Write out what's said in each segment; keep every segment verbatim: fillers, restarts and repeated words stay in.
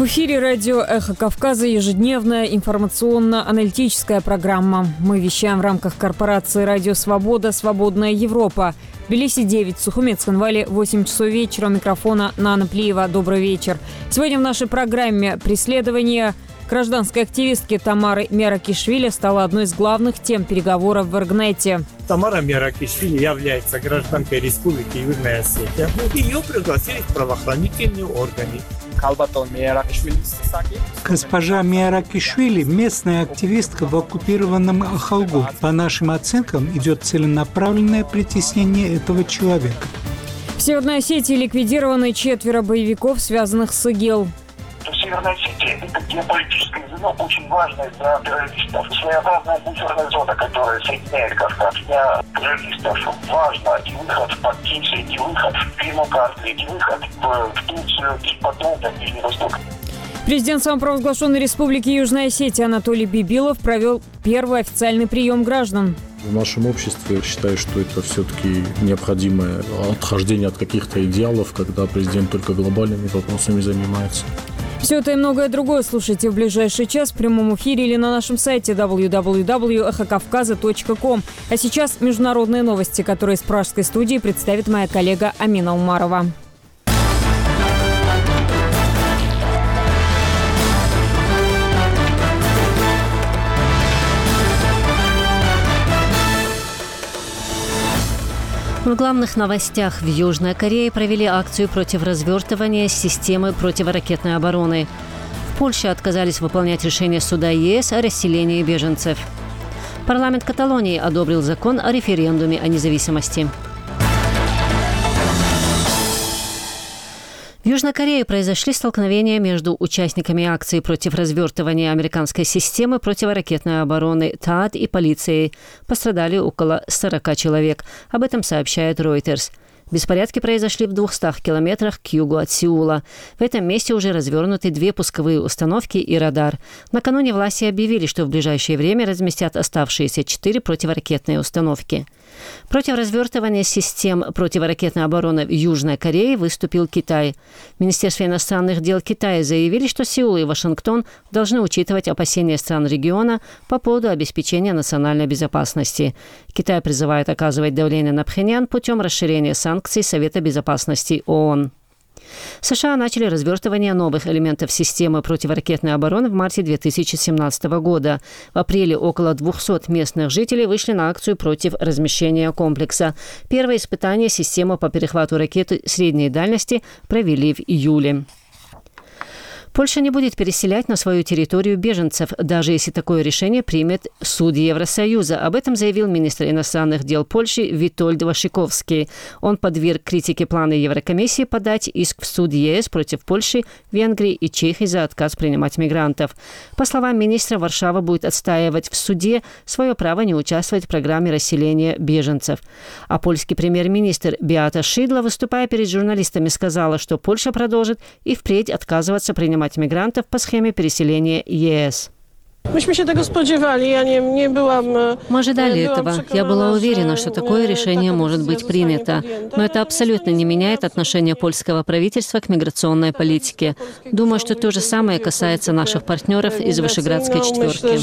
эфире радио «Эхо Кавказа» ежедневная информационно-аналитическая программа. Мы вещаем в рамках корпорации «Радио Свобода. Свободная Европа». В Тбилиси девять, в Сухумет-Цхинвале восемь часов вечера. У микрофона Нана Плиева. Добрый вечер. Сегодня в нашей программе преследование гражданской активистки Тамары Меракишвили стало одной из главных тем переговоров в Эргнете. Тамара Меракишвили является гражданкой Республики Южная Осетия. Ее пригласили в правоохранительные органы. Госпожа Меракишвили – местная активистка в оккупированном Ахалгу. По нашим оценкам, идет целенаправленное притеснение этого человека. В Северной Осетии ликвидированы четверо боевиков, связанных с ИГИЛ. Северная Осетия – это геополитическое звено, очень важное для террористов. Своеобразная буферная зона, которая соединяет Кавказ. Для террористов важно и выход в Бакинцы, и выход в Примокарты, и выход в, в Турцию, и потом на Ближний Восток. Президент самопровозглашенной Республики Южная Осетия Анатолий Бибилов провел первый официальный прием граждан. В нашем обществе считаю, что это все-таки необходимое отхождение от каких-то идеалов, когда президент только глобальными вопросами занимается. Все это и многое другое слушайте в ближайший час в прямом эфире или на нашем сайте дабл ю дабл ю дабл ю точка эхо кавказа точка ком. А сейчас международные новости, которые из пражской студии представит моя коллега Амина Умарова. В главных новостях: в Южной Корее провели акцию против развертывания системы противоракетной обороны. В Польше отказались выполнять решение суда ЕС о расселении беженцев. Парламент Каталонии одобрил закон о референдуме о независимости. В Южной Корее произошли столкновения между участниками акции против развертывания американской системы противоракетной обороны ТААД и полицией. Пострадали около сорока человек. Об этом сообщает Reuters. Беспорядки произошли в двухстах километрах к югу от Сеула. В этом месте уже развернуты две пусковые установки и радар. Накануне власти объявили, что в ближайшее время разместят оставшиеся четыре противоракетные установки. Против развертывания систем противоракетной обороны в Южной Корее выступил Китай. В Министерстве иностранных дел Китая заявили, что Сеул и Вашингтон должны учитывать опасения стран региона по поводу обеспечения национальной безопасности. Китай призывает оказывать давление на Пхеньян путем расширения санкций Совета безопасности ООН. США начали развертывание новых элементов системы противоракетной обороны в марте две тысячи семнадцатого года. В апреле около двухсот местных жителей вышли на акцию против размещения комплекса. Первое испытание системы по перехвату ракеты средней дальности провели в июле. Польша не будет переселять на свою территорию беженцев, даже если такое решение примет суд Евросоюза. Об этом заявил министр иностранных дел Польши Витольд Вашиковский. Он подверг критике планы Еврокомиссии подать иск в суд ЕС против Польши, Венгрии и Чехии за отказ принимать мигрантов. По словам министра, Варшава будет отстаивать в суде свое право не участвовать в программе расселения беженцев. А польский премьер-министр Беата Шидла, выступая перед журналистами, сказала, что Польша продолжит и впредь отказываться принимать мигрантов по схеме переселения ЕС. Мы ожидали этого. Я была уверена, что такое решение может быть принято. Но это абсолютно не меняет отношение польского правительства к миграционной политике. Думаю, что то же самое касается наших партнеров из Вышеградской четверки.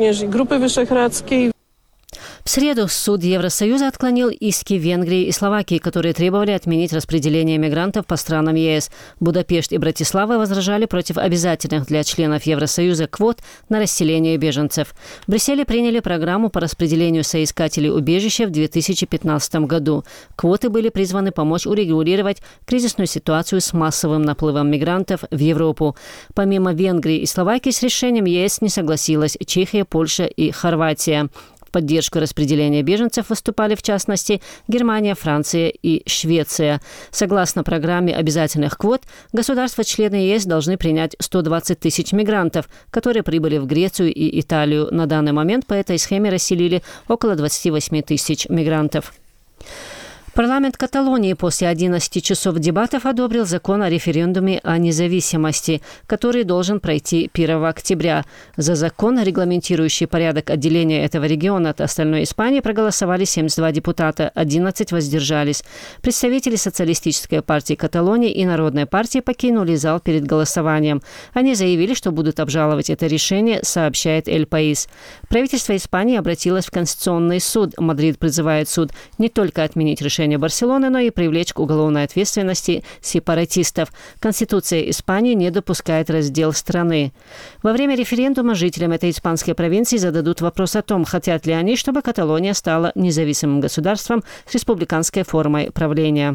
В среду суд Евросоюза отклонил иски Венгрии и Словакии, которые требовали отменить распределение мигрантов по странам ЕС. Будапешт и Братислава возражали против обязательных для членов Евросоюза квот на расселение беженцев. В Брюсселе приняли программу по распределению соискателей убежища в две тысячи пятнадцатом году. Квоты были призваны помочь урегулировать кризисную ситуацию с массовым наплывом мигрантов в Европу. Помимо Венгрии и Словакии с решением ЕС не согласилась Чехия, Польша и Хорватия. В поддержку распределения беженцев выступали, в частности, Германия, Франция и Швеция. Согласно программе обязательных квот, государства-члены ЕС должны принять сто двадцать тысяч мигрантов, которые прибыли в Грецию и Италию. На данный момент по этой схеме расселили около двадцать восемь тысяч мигрантов. Парламент Каталонии после одиннадцати часов дебатов одобрил закон о референдуме о независимости, который должен пройти первого октября. За закон, регламентирующий порядок отделения этого региона от остальной Испании, проголосовали семьдесят два депутата, одиннадцать воздержались. Представители Социалистической партии Каталонии и Народной партии покинули зал перед голосованием. Они заявили, что будут обжаловать это решение, сообщает Эль Паис. Правительство Испании обратилось в Конституционный суд. Мадрид призывает суд не только отменить решение Барселоны, но и привлечь к уголовной ответственности сепаратистов. Конституция Испании не допускает раздел страны. Во время референдума жителям этой испанской провинции зададут вопрос о том, хотят ли они, чтобы Каталония стала независимым государством с республиканской формой правления.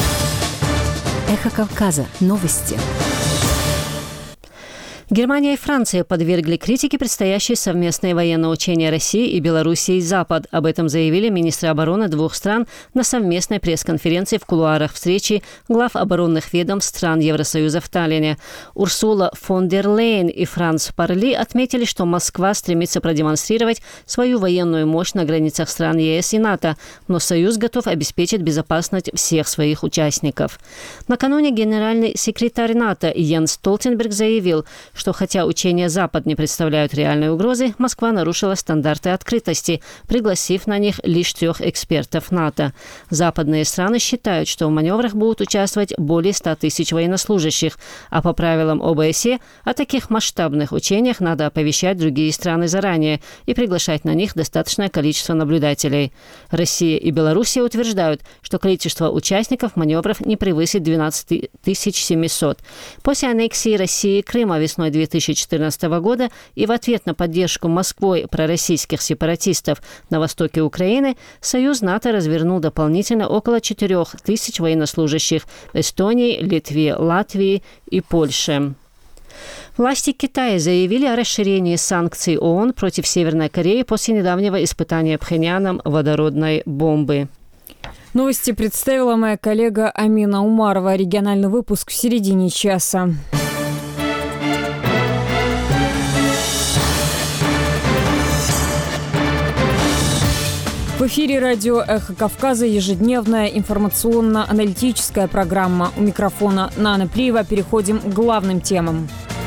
Эхо Кавказа. Новости. Германия и Франция подвергли критике предстоящие совместные военные учения России и Белоруссии «Запад». Об этом заявили министры обороны двух стран на совместной пресс-конференции в кулуарах встречи глав оборонных ведомств стран Евросоюза в Таллине. Урсула фон дер Лейн и Франц Парли отметили, что Москва стремится продемонстрировать свою военную мощь на границах стран ЕС и НАТО, но Союз готов обеспечить безопасность всех своих участников. Накануне генеральный секретарь НАТО Йенс Столтенберг заявил, что хотя учения «Запад» не представляют реальной угрозы, Москва нарушила стандарты открытости, пригласив на них лишь трех экспертов НАТО. Западные страны считают, что в маневрах будут участвовать более ста тысяч военнослужащих, а по правилам О Бэ Се о таких масштабных учениях надо оповещать другие страны заранее и приглашать на них достаточное количество наблюдателей. Россия и Белоруссия утверждают, что количество участников маневров не превысит двенадцать тысяч семьсот. После аннексии России Крыма весной две тысячи четырнадцатого года и в ответ на поддержку Москвой пророссийских сепаратистов на востоке Украины Союз НАТО развернул дополнительно около четырех тысяч военнослужащих в Эстонии, Литве, Латвии и Польше. Власти Китая заявили о расширении санкций ООН против Северной Кореи после недавнего испытания Пхеньяном водородной бомбы. Новости представила моя коллега Амина Умарова. Региональный выпуск в середине часа. В эфире радио «Эхо Кавказа» ежедневная информационно-аналитическая программа. У микрофона Нана Плиева. Переходим к главным темам.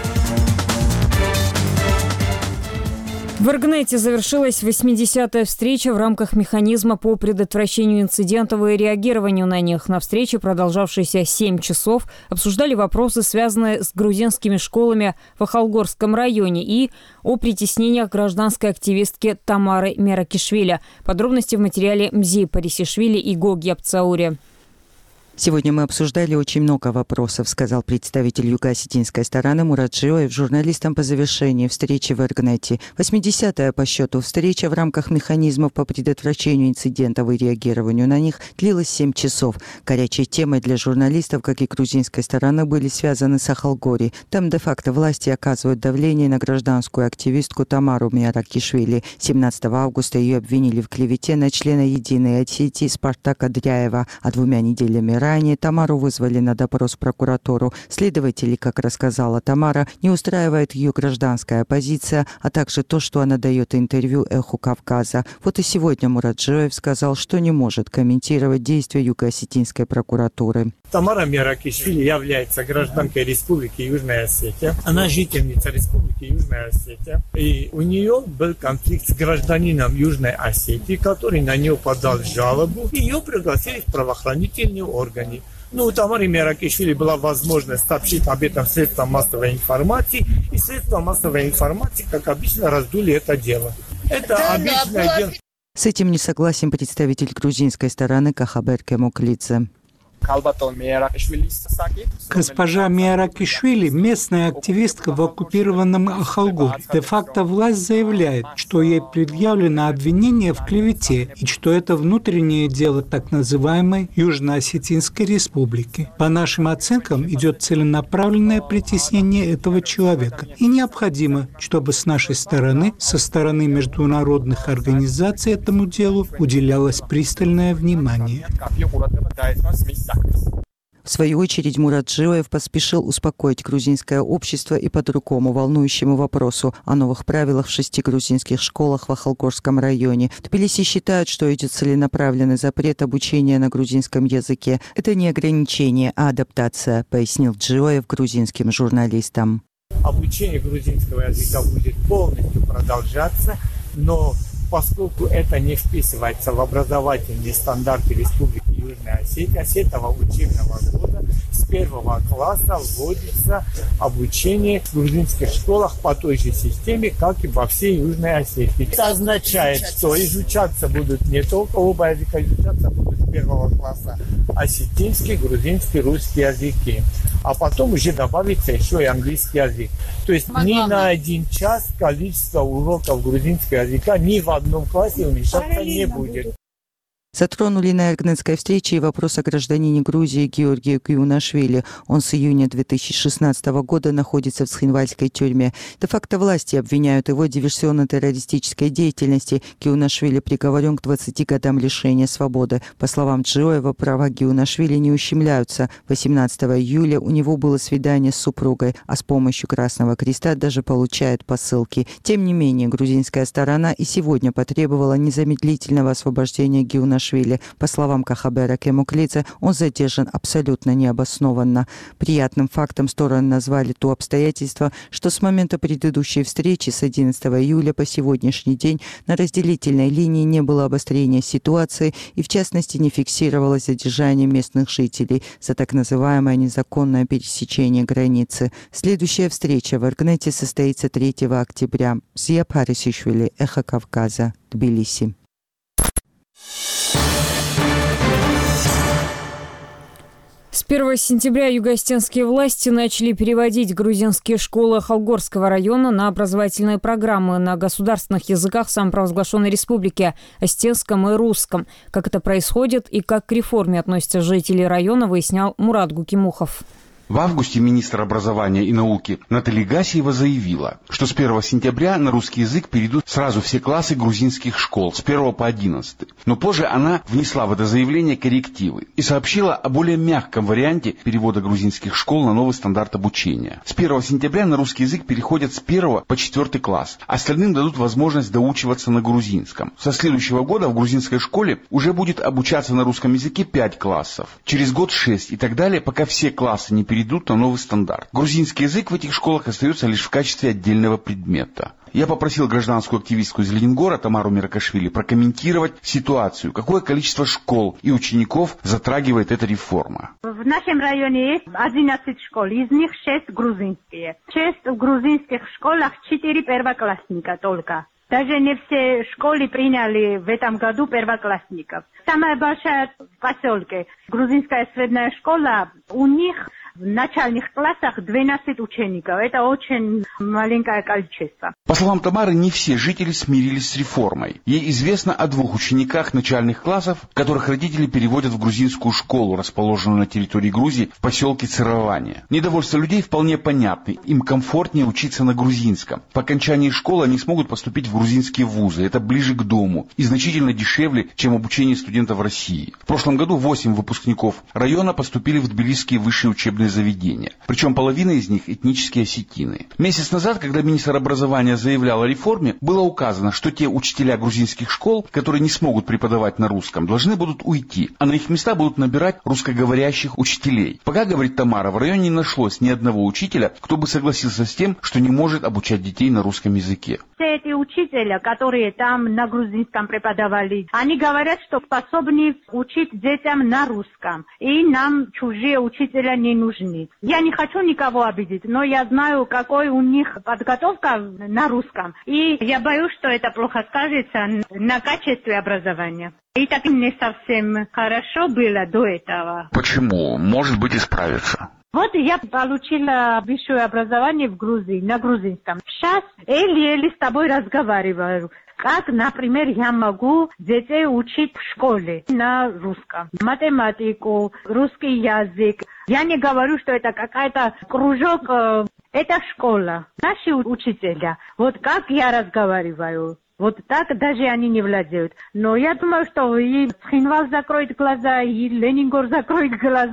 В Иргнете завершилась восьмидесятая встреча в рамках механизма по предотвращению инцидентов и реагированию на них. На встрече, продолжавшейся семь часов, обсуждали вопросы, связанные с грузинскими школами в Ахалгорском районе и о притеснениях гражданской активистки Тамары Меракишвили. Подробности в материале Мзи Парисишвили и Гоги Апцаури. Сегодня мы обсуждали очень много вопросов, сказал представитель юго-осетинской стороны Мурат Жиоев журналистам по завершении встречи в Иргнете. восьмидесятая по счету встреча в рамках механизмов по предотвращению инцидентов и реагированию на них длилась семь часов. Горячей темой для журналистов, как и грузинской стороны, были связаны с Ахалгори. Там де-факто власти оказывают давление на гражданскую активистку Тамару Меракишвили. семнадцатого августа ее обвинили в клевете на члена Единой Осетии Спартака Дряева, а двумя неделями ранее Тамару вызвали на допрос в прокуратуру. Следователи, как рассказала Тамара, не устраивает ее гражданская позиция, а также то, что она дает интервью «Эху Кавказа». Вот и сегодня Мурат Жиоев сказал, что не может комментировать действия юго-осетинской прокуратуры. Тамара Меракишвили является гражданкой Республики Южная Осетия. Она жительница Республики Южная Осетия. И у нее был конфликт с гражданином Южной Осетии, который на нее подал жалобу. Ее пригласили в правоохранительные органы. Ну, у Тамары Меракишвили была возможность сообщить об этом средствам массовой информации. И средства массовой информации, как обычно, раздули это дело. Это обычное дело. С этим не согласен представитель грузинской стороны Кахабер Кемуклидзе. Госпожа Меракишвили – местная активистка в оккупированном Ахалгоре. Де-факто власть заявляет, что ей предъявлено обвинение в клевете и что это внутреннее дело так называемой Южно-Осетинской республики. По нашим оценкам идет целенаправленное притеснение этого человека. И необходимо, чтобы с нашей стороны, со стороны международных организаций этому делу уделялось пристальное внимание. В свою очередь Мурат Джилоев поспешил успокоить грузинское общество и по другому волнующему вопросу о новых правилах в шести грузинских школах в Ахалгорском районе. В Тбилиси считают, что идет целенаправленный запрет обучения на грузинском языке. Это не ограничение, а адаптация, пояснил Джилоев грузинским журналистам. Обучение грузинского языка будет полностью продолжаться, но поскольку это не вписывается в образовательные стандарты Республики Южная Осетия, с этого учебного года с первого класса вводится обучение в грузинских школах по той же системе, как и во всей Южной Осетии. Это означает, что изучаться будут не только оба языка, изучаться будут с первого класса осетинский, грузинский, русский языки. А потом уже добавится еще и английский язык. То есть ни на один час количество уроков грузинского языка ни в одном классе уменьшаться не будет. Затронули на Эргнетской встрече и вопрос о гражданине Грузии Георгии Киунашвили. Он с июня две тысячи шестнадцатого года находится в Цхинвальской тюрьме. Де-факто власти обвиняют его в диверсионно-террористической деятельности. Киунашвили приговорен к двадцати годам лишения свободы. По словам Джилоева, права Киунашвили не ущемляются. восемнадцатого июля у него было свидание с супругой, а с помощью Красного Креста даже получает посылки. Тем не менее, грузинская сторона и сегодня потребовала незамедлительного освобождения Киунашвили. По словам Кахабера Кемуклидзе, он задержан абсолютно необоснованно. Приятным фактом стороны назвали то обстоятельство, что с момента предыдущей встречи с одиннадцатого июля по сегодняшний день на разделительной линии не было обострения ситуации и, в частности, не фиксировалось задержание местных жителей за так называемое незаконное пересечение границы. Следующая встреча в Эргнете состоится третьего октября. Зия Парисишвили, Эхо Кавказа, Тбилиси. С первого сентября юго-осетинские власти начали переводить грузинские школы Ахалгорского района на образовательные программы на государственных языках самопровозглашенной республики – осетинском и русском. Как это происходит и как к реформе относятся жители района, выяснял Мурат Гукимухов. В августе министр образования и науки Наталья Гасиева заявила, что с первого сентября на русский язык перейдут сразу все классы грузинских школ с первого по одиннадцатый. Но позже она внесла в это заявление коррективы и сообщила о более мягком варианте перевода грузинских школ на новый стандарт обучения. С первого сентября на русский язык переходят с первого по четвертый класс. Остальным дадут возможность доучиваться на грузинском. Со следующего года в грузинской школе уже будет обучаться на русском языке пять классов. Через год шесть и так далее, пока все классы не перейдут перейдут на новый стандарт. Грузинский язык в этих школах остается лишь в качестве отдельного предмета. Я попросил гражданскую активистку из Ленингора Тамару Миракашвили прокомментировать ситуацию, какое количество школ и учеников затрагивает эта реформа. В нашем районе есть одиннадцать школ, из них шесть грузинские. Шесть в грузинских школах, четыре первоклассника только. Даже не все школы приняли в этом году первоклассников. Самая большая в поселке грузинская средняя школа, у них в начальных классах двенадцать учеников. Это очень маленькое количество. По словам Тамары, не все жители смирились с реформой. Ей известно о двух учениках начальных классов, которых родители переводят в грузинскую школу, расположенную на территории Грузии в поселке Цирование. Недовольство людей вполне понятно. Им комфортнее учиться на грузинском. По окончании школы они смогут поступить в грузинские вузы. Это ближе к дому и значительно дешевле, чем обучение студентов в России. В прошлом году восемь выпускников района поступили в тбилисские высшие учебные заведения. Причем половина из них этнические осетины. Месяц назад, когда министр образования заявлял о реформе, было указано, что те учителя грузинских школ, которые не смогут преподавать на русском, должны будут уйти, а на их места будут набирать русскоговорящих учителей. Пока, говорит Тамара, в районе не нашлось ни одного учителя, кто бы согласился с тем, что не может обучать детей на русском языке. Все эти учителя, которые там на грузинском преподавали, они говорят, что способны учить детям на русском. И нам чужие учителя не нужны. Я не хочу никого обидеть, но я знаю, какой у них подготовка на русском. И я боюсь, что это плохо скажется на качестве образования. И так не совсем хорошо было до этого. Почему? Может быть, исправится. Вот я получила высшее образование в Грузии, на грузинском. Сейчас еле-еле с тобой разговариваю. Как, например, я могу детей учить в школе на русском. Математику, русский язык. Я не говорю, что это какая-то кружок. Это школа. Наши учителя. Вот как я разговариваю. Вот так даже они не владеют. Но я думаю, что и Цхинвал закроет глаза, и Ленингор закроет глаза.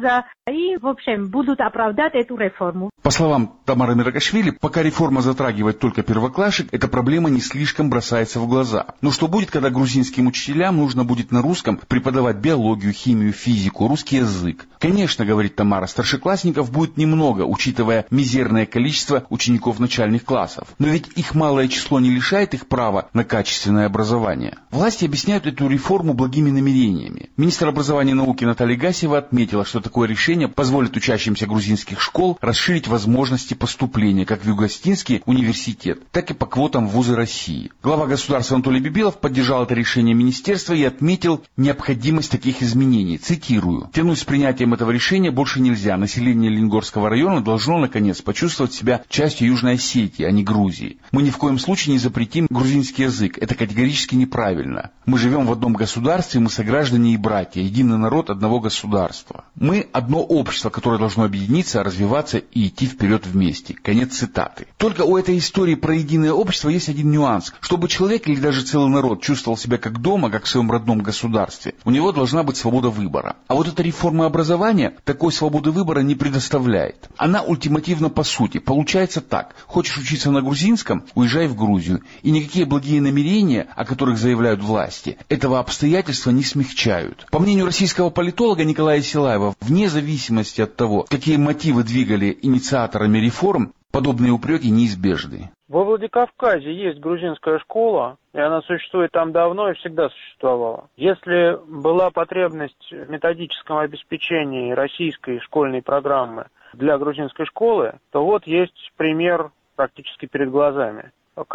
И, в общем, будут оправдать эту реформу. По словам Тамары Миракашвили, пока реформа затрагивает только первоклашек, эта проблема не слишком бросается в глаза. Но что будет, когда грузинским учителям нужно будет на русском преподавать биологию, химию, физику, русский язык? Конечно, говорит Тамара, старшеклассников будет немного, учитывая мизерное количество учеников начальных классов. Но ведь их малое число не лишает их права на качественное образование. Власти объясняют эту реформу благими намерениями. Министр образования и науки Наталья Гасева отметила, что такое решение позволит учащимся грузинских школ расширить возможности поступления как в Юго-Осетинский университет, так и по квотам в вузы России. Глава государства Анатолий Бибилов поддержал это решение министерства и отметил необходимость таких изменений. Цитирую. «Тянуть с принятием этого решения больше нельзя. Население Ленгорского района должно, наконец, почувствовать себя частью Южной Осетии, а не Грузии. Мы ни в коем случае не запретим грузинский язык. Это категорически неправильно. Мы живем в одном государстве, мы сограждане и братья, единый народ одного государства. Мы одно общество, которое должно объединиться, развиваться и идти вперед вместе». Конец цитаты. Только у этой истории про единое общество есть один нюанс. Чтобы человек или даже целый народ чувствовал себя как дома, как в своем родном государстве, у него должна быть свобода выбора. А вот эта реформа образования такой свободы выбора не предоставляет. Она ультимативна по сути. Получается так. Хочешь учиться на грузинском, уезжай в Грузию. И никакие благие намерения, о которых заявляют власти, этого обстоятельства не смягчают. По мнению российского политолога Николая Силаева, вне зависимости от того, какие мотивы двигали инициаторами реформ, подобные упреки неизбежны. Во Владикавказе есть грузинская школа, и она существует там давно и всегда существовала. Если была потребность в методическом обеспечении российской школьной программы для грузинской школы, то вот есть пример практически перед глазами.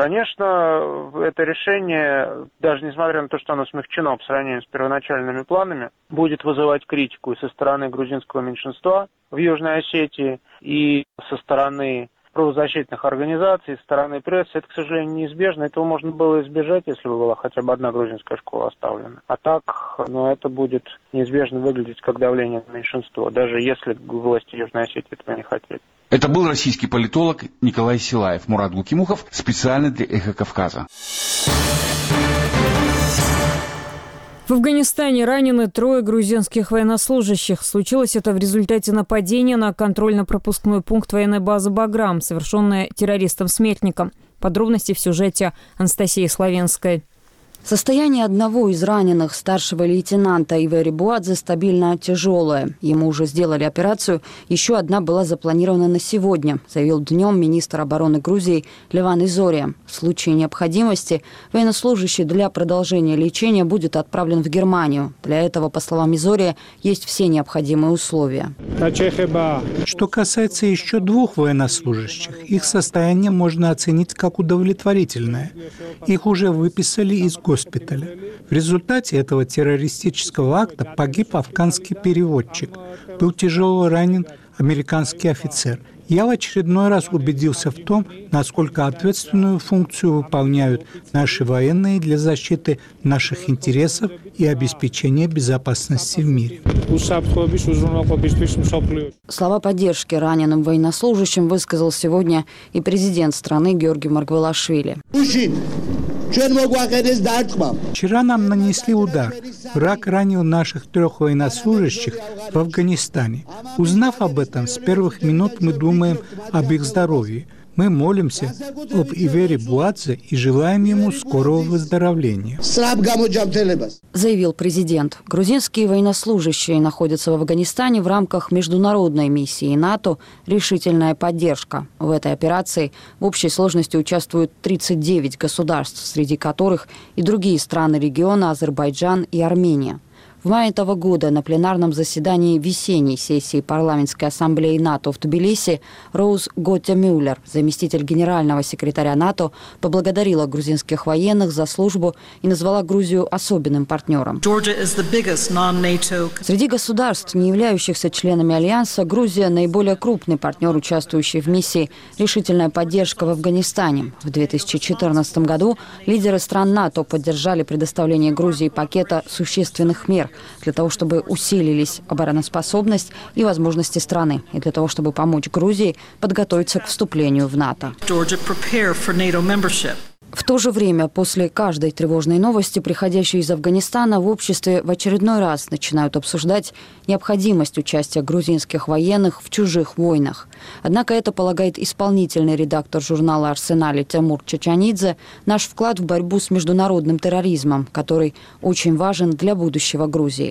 Конечно, это решение, даже несмотря на то, что оно смягчено по сравнению с первоначальными планами, будет вызывать критику и со стороны грузинского меньшинства в Южной Осетии, и со стороны правозащитных организаций, со стороны прессы. Это, к сожалению, неизбежно. Этого можно было избежать, если бы была хотя бы одна грузинская школа оставлена. А так, ну, это будет неизбежно выглядеть как давление на меньшинство, даже если власти Южной Осетии этого не хотели. Это был российский политолог Николай Силаев. Мурат Гукимухов специально для «Эхо Кавказа». В Афганистане ранены трое грузинских военнослужащих. Случилось это в результате нападения на контрольно-пропускной пункт военной базы «Баграм», совершенное террористом-смертником. Подробности в сюжете Анастасии Славенской. Состояние одного из раненых, старшего лейтенанта Ивери Буадзе, стабильно тяжелое. Ему уже сделали операцию. Еще одна была запланирована на сегодня, заявил днем министр обороны Грузии Леван Изория. В случае необходимости военнослужащий для продолжения лечения будет отправлен в Германию. Для этого, по словам Изория, есть все необходимые условия. Что касается еще двух военнослужащих, их состояние можно оценить как удовлетворительное. Их уже выписали из госпиталя. В результате этого террористического акта погиб афганский переводчик. Был тяжело ранен американский офицер. Я в очередной раз убедился в том, насколько ответственную функцию выполняют наши военные для защиты наших интересов и обеспечения безопасности в мире. Слова поддержки раненым военнослужащим высказал сегодня и президент страны Георгий Маргвелашвили. Вчера нам нанесли удар. Враг ранил наших трех военнослужащих в Афганистане. Узнав об этом, с первых минут мы думаем об их здоровье. Мы молимся об Ивере Буадзе и желаем ему скорого выздоровления. Заявил президент. Грузинские военнослужащие находятся в Афганистане в рамках международной миссии НАТО «Решительная поддержка». В этой операции в общей сложности участвуют тридцать девять государств, среди которых и другие страны региона Азербайджан и Армения. В мае этого года на пленарном заседании весенней сессии парламентской ассамблеи НАТО в Тбилиси Роуз Готте-Мюллер, заместитель генерального секретаря НАТО, поблагодарила грузинских военных за службу и назвала Грузию особенным партнером. Среди государств, не являющихся членами Альянса, Грузия – наиболее крупный партнер, участвующий в миссии «Решительная поддержка» в Афганистане. В две тысячи четырнадцатом году лидеры стран НАТО поддержали предоставление Грузии пакета существенных мер для того, чтобы усилились обороноспособность и возможности страны, и для того, чтобы помочь Грузии подготовиться к вступлению в НАТО. В то же время, после каждой тревожной новости, приходящей из Афганистана, в обществе в очередной раз начинают обсуждать необходимость участия грузинских военных в чужих войнах. Однако это, полагает исполнительный редактор журнала «Арсенале» Тимур Чачанидзе, наш вклад в борьбу с международным терроризмом, который очень важен для будущего Грузии.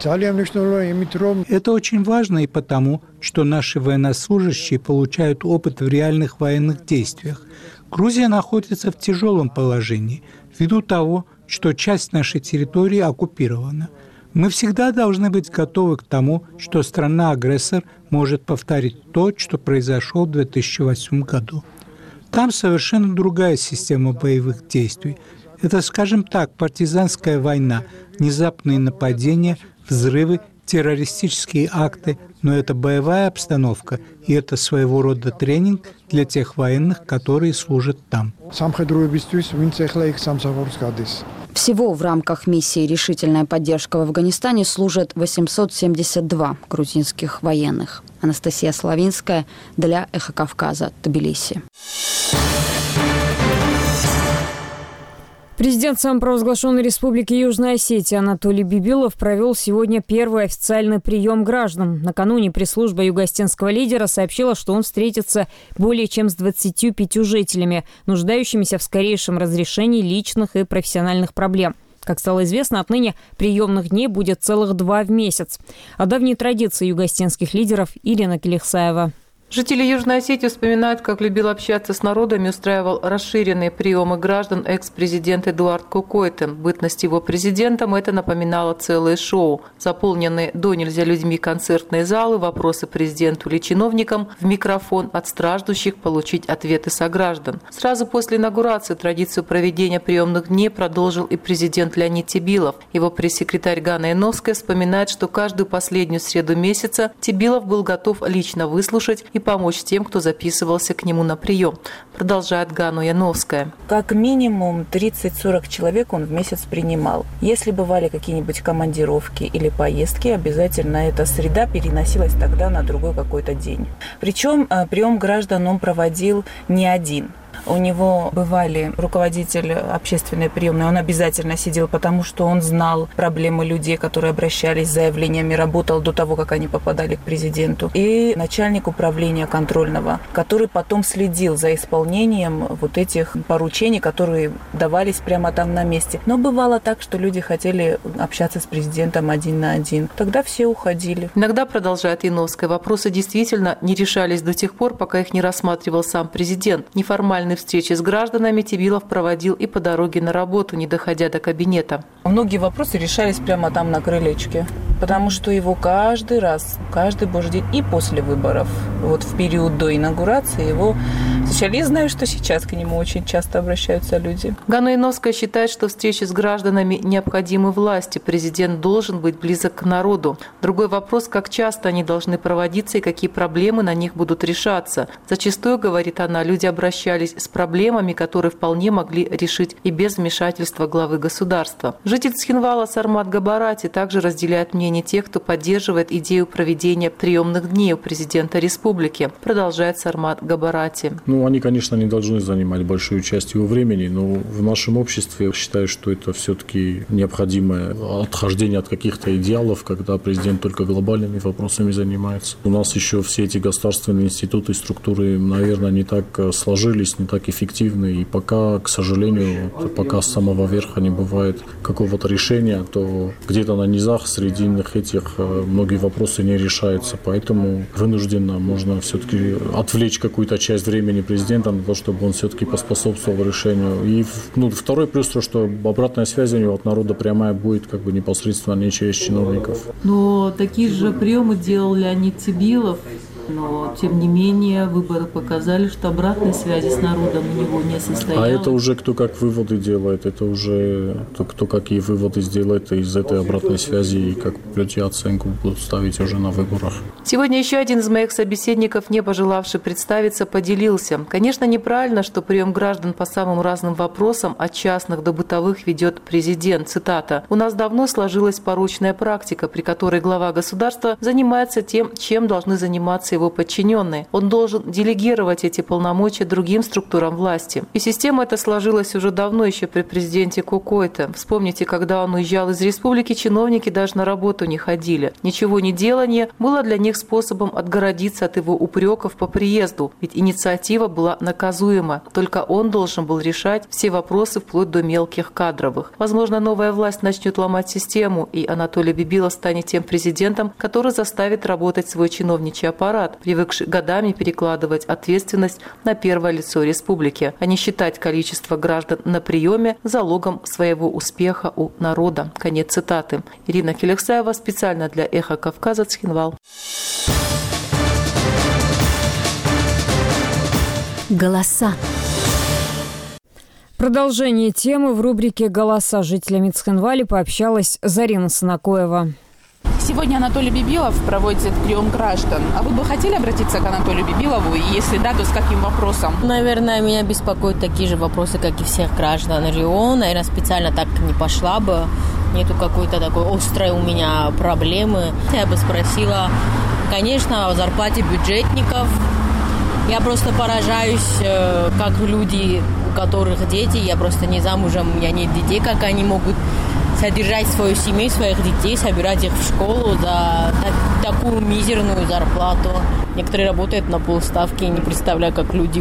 Это очень важно и потому, что наши военнослужащие получают опыт в реальных военных действиях. Грузия находится в тяжелом положении ввиду того, что часть нашей территории оккупирована. Мы всегда должны быть готовы к тому, что страна-агрессор может повторить то, что произошло в две тысячи восьмом году. Там совершенно другая система боевых действий. Это, скажем так, партизанская война, внезапные нападения, взрывы, террористические акты, но это боевая обстановка, и это своего рода тренинг для тех военных, которые служат там. Всего в рамках миссии «Решительная поддержка» в Афганистане служат восемьсот семьдесят два грузинских военных. Анастасия Славинская для «Эхо Кавказа», Тбилиси. Президент самопровозглашенной Республики Южная Осетия Анатолий Бибилов провел сегодня первый официальный прием граждан. Накануне пресс-служба юго-осетинского лидера сообщила, что он встретится более чем с двадцатью пятью жителями, нуждающимися в скорейшем разрешении личных и профессиональных проблем. Как стало известно, отныне приемных дней будет целых два в месяц. О давней традиции юго-осетинских лидеров Ирина Келихсаева. Жители Южной Осетии вспоминают, как любил общаться с народом и устраивал расширенные приемы граждан экс-президент Эдуард Кокойтен. Бытность его президентом это напоминало целое шоу. Заполненные до нельзя людьми концертные залы, вопросы президенту или чиновникам, в микрофон от страждущих получить ответы сограждан. Сразу после инаугурации традицию проведения приемных дней продолжил и президент Леонид Тебилов. Его пресс-секретарь Гана Яновская вспоминает, что каждую последнюю среду месяца Тебилов был готов лично выслушать и помочь тем, кто записывался к нему на прием. Продолжает Гану Яновская. Как минимум тридцать-сорок человек он в месяц принимал. Если бывали какие-нибудь командировки или поездки, обязательно эта среда переносилась тогда на другой какой-то день. Причем прием граждан он проводил не один. У него бывали руководитель общественной приемной, он обязательно сидел, потому что он знал проблемы людей, которые обращались с заявлениями, работал до того, как они попадали к президенту. И начальник управления контрольного, который потом следил за исполнением вот этих поручений, которые давались прямо там на месте. Но бывало так, что люди хотели общаться с президентом один на один. Тогда все уходили. Иногда, продолжает Яновская, вопросы действительно не решались до тех пор, пока их не рассматривал сам президент. Неформальный встречи с гражданами Тебилов проводил и по дороге на работу, не доходя до кабинета. Многие вопросы решались прямо там на крылечке, потому что его каждый раз, каждый божий день и после выборов, вот в период до инаугурации его встречали. Я знаю, что сейчас к нему очень часто обращаются люди. Гана Яновская считает, что встречи с гражданами необходимы власти. Президент должен быть близок к народу. Другой вопрос, как часто они должны проводиться и какие проблемы на них будут решаться. Зачастую, говорит она, люди обращались с проблемами, которые вполне могли решить и без вмешательства главы государства. Житель Цхинвала Сармат Габарати также разделяет мнение тех, кто поддерживает идею проведения приемных дней у президента республики. Продолжает Сармат Габарати. Ну, они, конечно, не должны занимать большую часть его времени, но в нашем обществе я считаю, что это все-таки необходимое отхождение от каких-то идеалов, когда президент только глобальными вопросами занимается. У нас еще все эти государственные институты, структуры, наверное, не так сложились, не так эффективны. И пока, к сожалению, пока с самого верха не бывает какого-то решения, то где-то на низах срединных этих многие вопросы не решаются. Поэтому вынужденно можно все-таки отвлечь какую-то часть времени президента на то, чтобы он все-таки поспособствовал решению. И ну, второй плюс то, что обратная связь у него от народа прямая будет как бы непосредственно не через чиновников. Но такие же приемы делал Леонид Тебилов. Но, тем не менее, выборы показали, что обратной связи с народом у него не состоялось. А это уже кто как выводы делает, это уже кто какие выводы сделает из этой обратной связи и как люди оценку будут ставить уже на выборах. Сегодня еще один из моих собеседников, не пожелавший представиться, поделился. Конечно, неправильно, что прием граждан по самым разным вопросам, от частных до бытовых, ведет президент. Цитата. «У нас давно сложилась порочная практика, при которой глава государства занимается тем, чем должны заниматься находятся его подчиненные. Он должен делегировать эти полномочия другим структурам власти. И система эта сложилась уже давно, еще при президенте Кукойте. Вспомните, когда он уезжал из республики, чиновники даже на работу не ходили. Ничего не делание было для них способом отгородиться от его упреков по приезду, ведь инициатива была наказуема. Только он должен был решать все вопросы вплоть до мелких кадровых. Возможно, новая власть начнет ломать систему, и Анатолий Бибилов станет тем президентом, который заставит работать свой чиновничий аппарат, привыкший годами перекладывать ответственность на первое лицо республики, а не считать количество граждан на приеме залогом своего успеха у народа. Конец цитаты. Ирина Келексаева специально для «Эхо Кавказа», Цхинвал. Голоса. Продолжение темы в рубрике «Голоса». С жителями Цхинвали пообщалась Зарина Санакоева. Сегодня Анатолий Бибилов проводит прием граждан. А вы бы хотели обратиться к Анатолию Бибилову? И если да, то с каким вопросом? Наверное, меня беспокоят такие же вопросы, как и всех граждан РИО. Наверное, специально так не пошла бы. Нету какой-то такой острой у меня проблемы. Я бы спросила, конечно, о зарплате бюджетников. Я просто поражаюсь, как люди, у которых дети, я просто не замужем, у меня нет детей, как они могут содержать свою семью, своих детей, собирать их в школу за так, такую мизерную зарплату. Некоторые работают на полставки, не представляю, как люди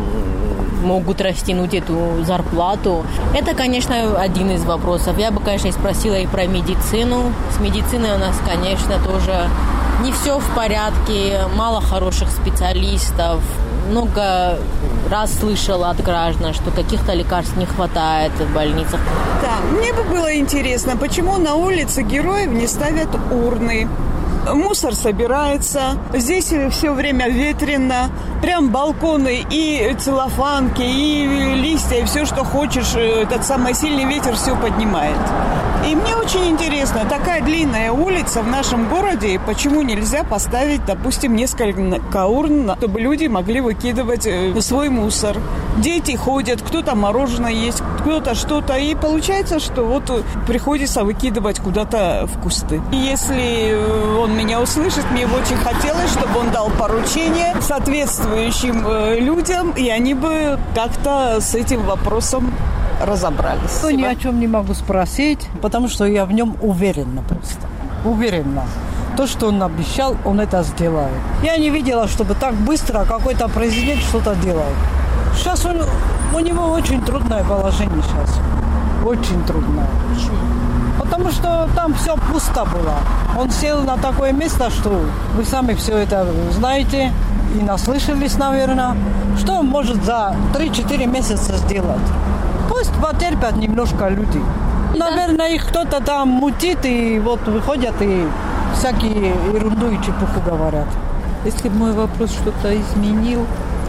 могут растянуть эту зарплату. Это, конечно, один из вопросов. Я бы, конечно, спросила и про медицину. С медициной у нас, конечно, тоже не все в порядке, мало хороших специалистов. Много раз слышала от граждан, что каких-то лекарств не хватает в больницах. Да, мне бы было интересно, почему на улице Героев не ставят урны. Мусор собирается, здесь все время ветрено, прям балконы и целлофанки, и листья, и все, что хочешь, этот самый сильный ветер все поднимает. И мне очень интересно, такая длинная улица в нашем городе, почему нельзя поставить, допустим, несколько урн, чтобы люди могли выкидывать свой мусор. Дети ходят, кто-то мороженое есть, кто-то что-то, и получается, что вот приходится выкидывать куда-то в кусты. И если он меня услышит, мне бы очень хотелось, чтобы он дал поручение соответствующим людям, и они бы как-то с этим вопросом разобрались. Я ни о чем не могу спросить, потому что я в нем уверена просто. Уверена. То, что он обещал, он это сделает. Я не видела, чтобы так быстро какой-то президент что-то делал. Сейчас он, у него очень трудное положение сейчас. Очень трудное. Потому что там все пусто было. Он сел на такое место, что вы сами все это знаете и наслышались, наверное. Что он может за три-четыре месяца сделать? Пусть потерпят немножко люди. Наверное, их кто-то там мутит, и вот выходят и всякие ерунду и чепуху говорят. Если бы мой вопрос что-то изменил,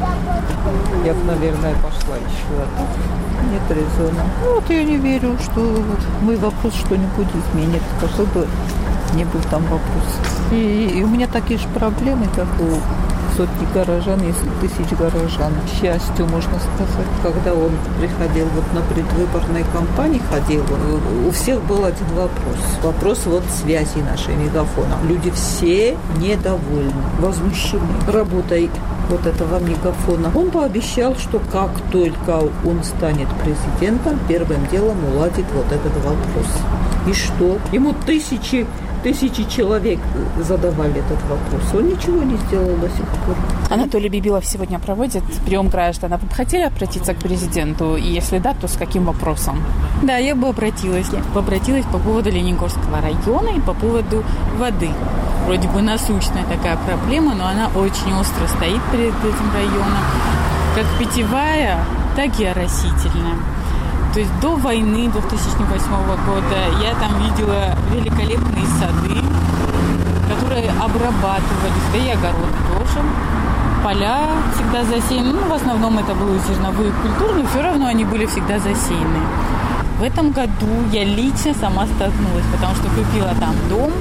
я бы, наверное, пошла еще. Нет резона. Ну, вот я не верю, что вот мой вопрос что-нибудь изменит. Какой бы ни был там вопрос. И, и у меня такие же проблемы, как у сотни горожан, если тысяч горожан. К счастью, можно сказать, когда он приходил вот на предвыборной кампании, ходил, у всех был один вопрос. Вопрос вот связи нашей мегафона. Люди все недовольны, возмущены работой вот этого мегафона. Он пообещал, что как только он станет президентом, первым делом уладит вот этот вопрос. И что? Ему тысячи Тысячи человек задавали этот вопрос. Он ничего не сделал до сих пор. Анатолий Бибилов сегодня проводит прием граждан. А вы бы хотели обратиться к президенту? И если да, то с каким вопросом? Да, я бы обратилась. Я бы обратилась по поводу Лениногорского района и по поводу воды. Вроде бы насущная такая проблема, но она очень остро стоит перед этим районом. Как питьевая, так и оросительная. То есть до войны две тысячи восьмого года я там видела великолепные сады, которые обрабатывались, да и огороды тоже. Поля всегда засеяны. Ну, в основном это были зерновые культуры, но все равно они были всегда засеяны. В этом году я лично сама столкнулась, потому что купила там дом,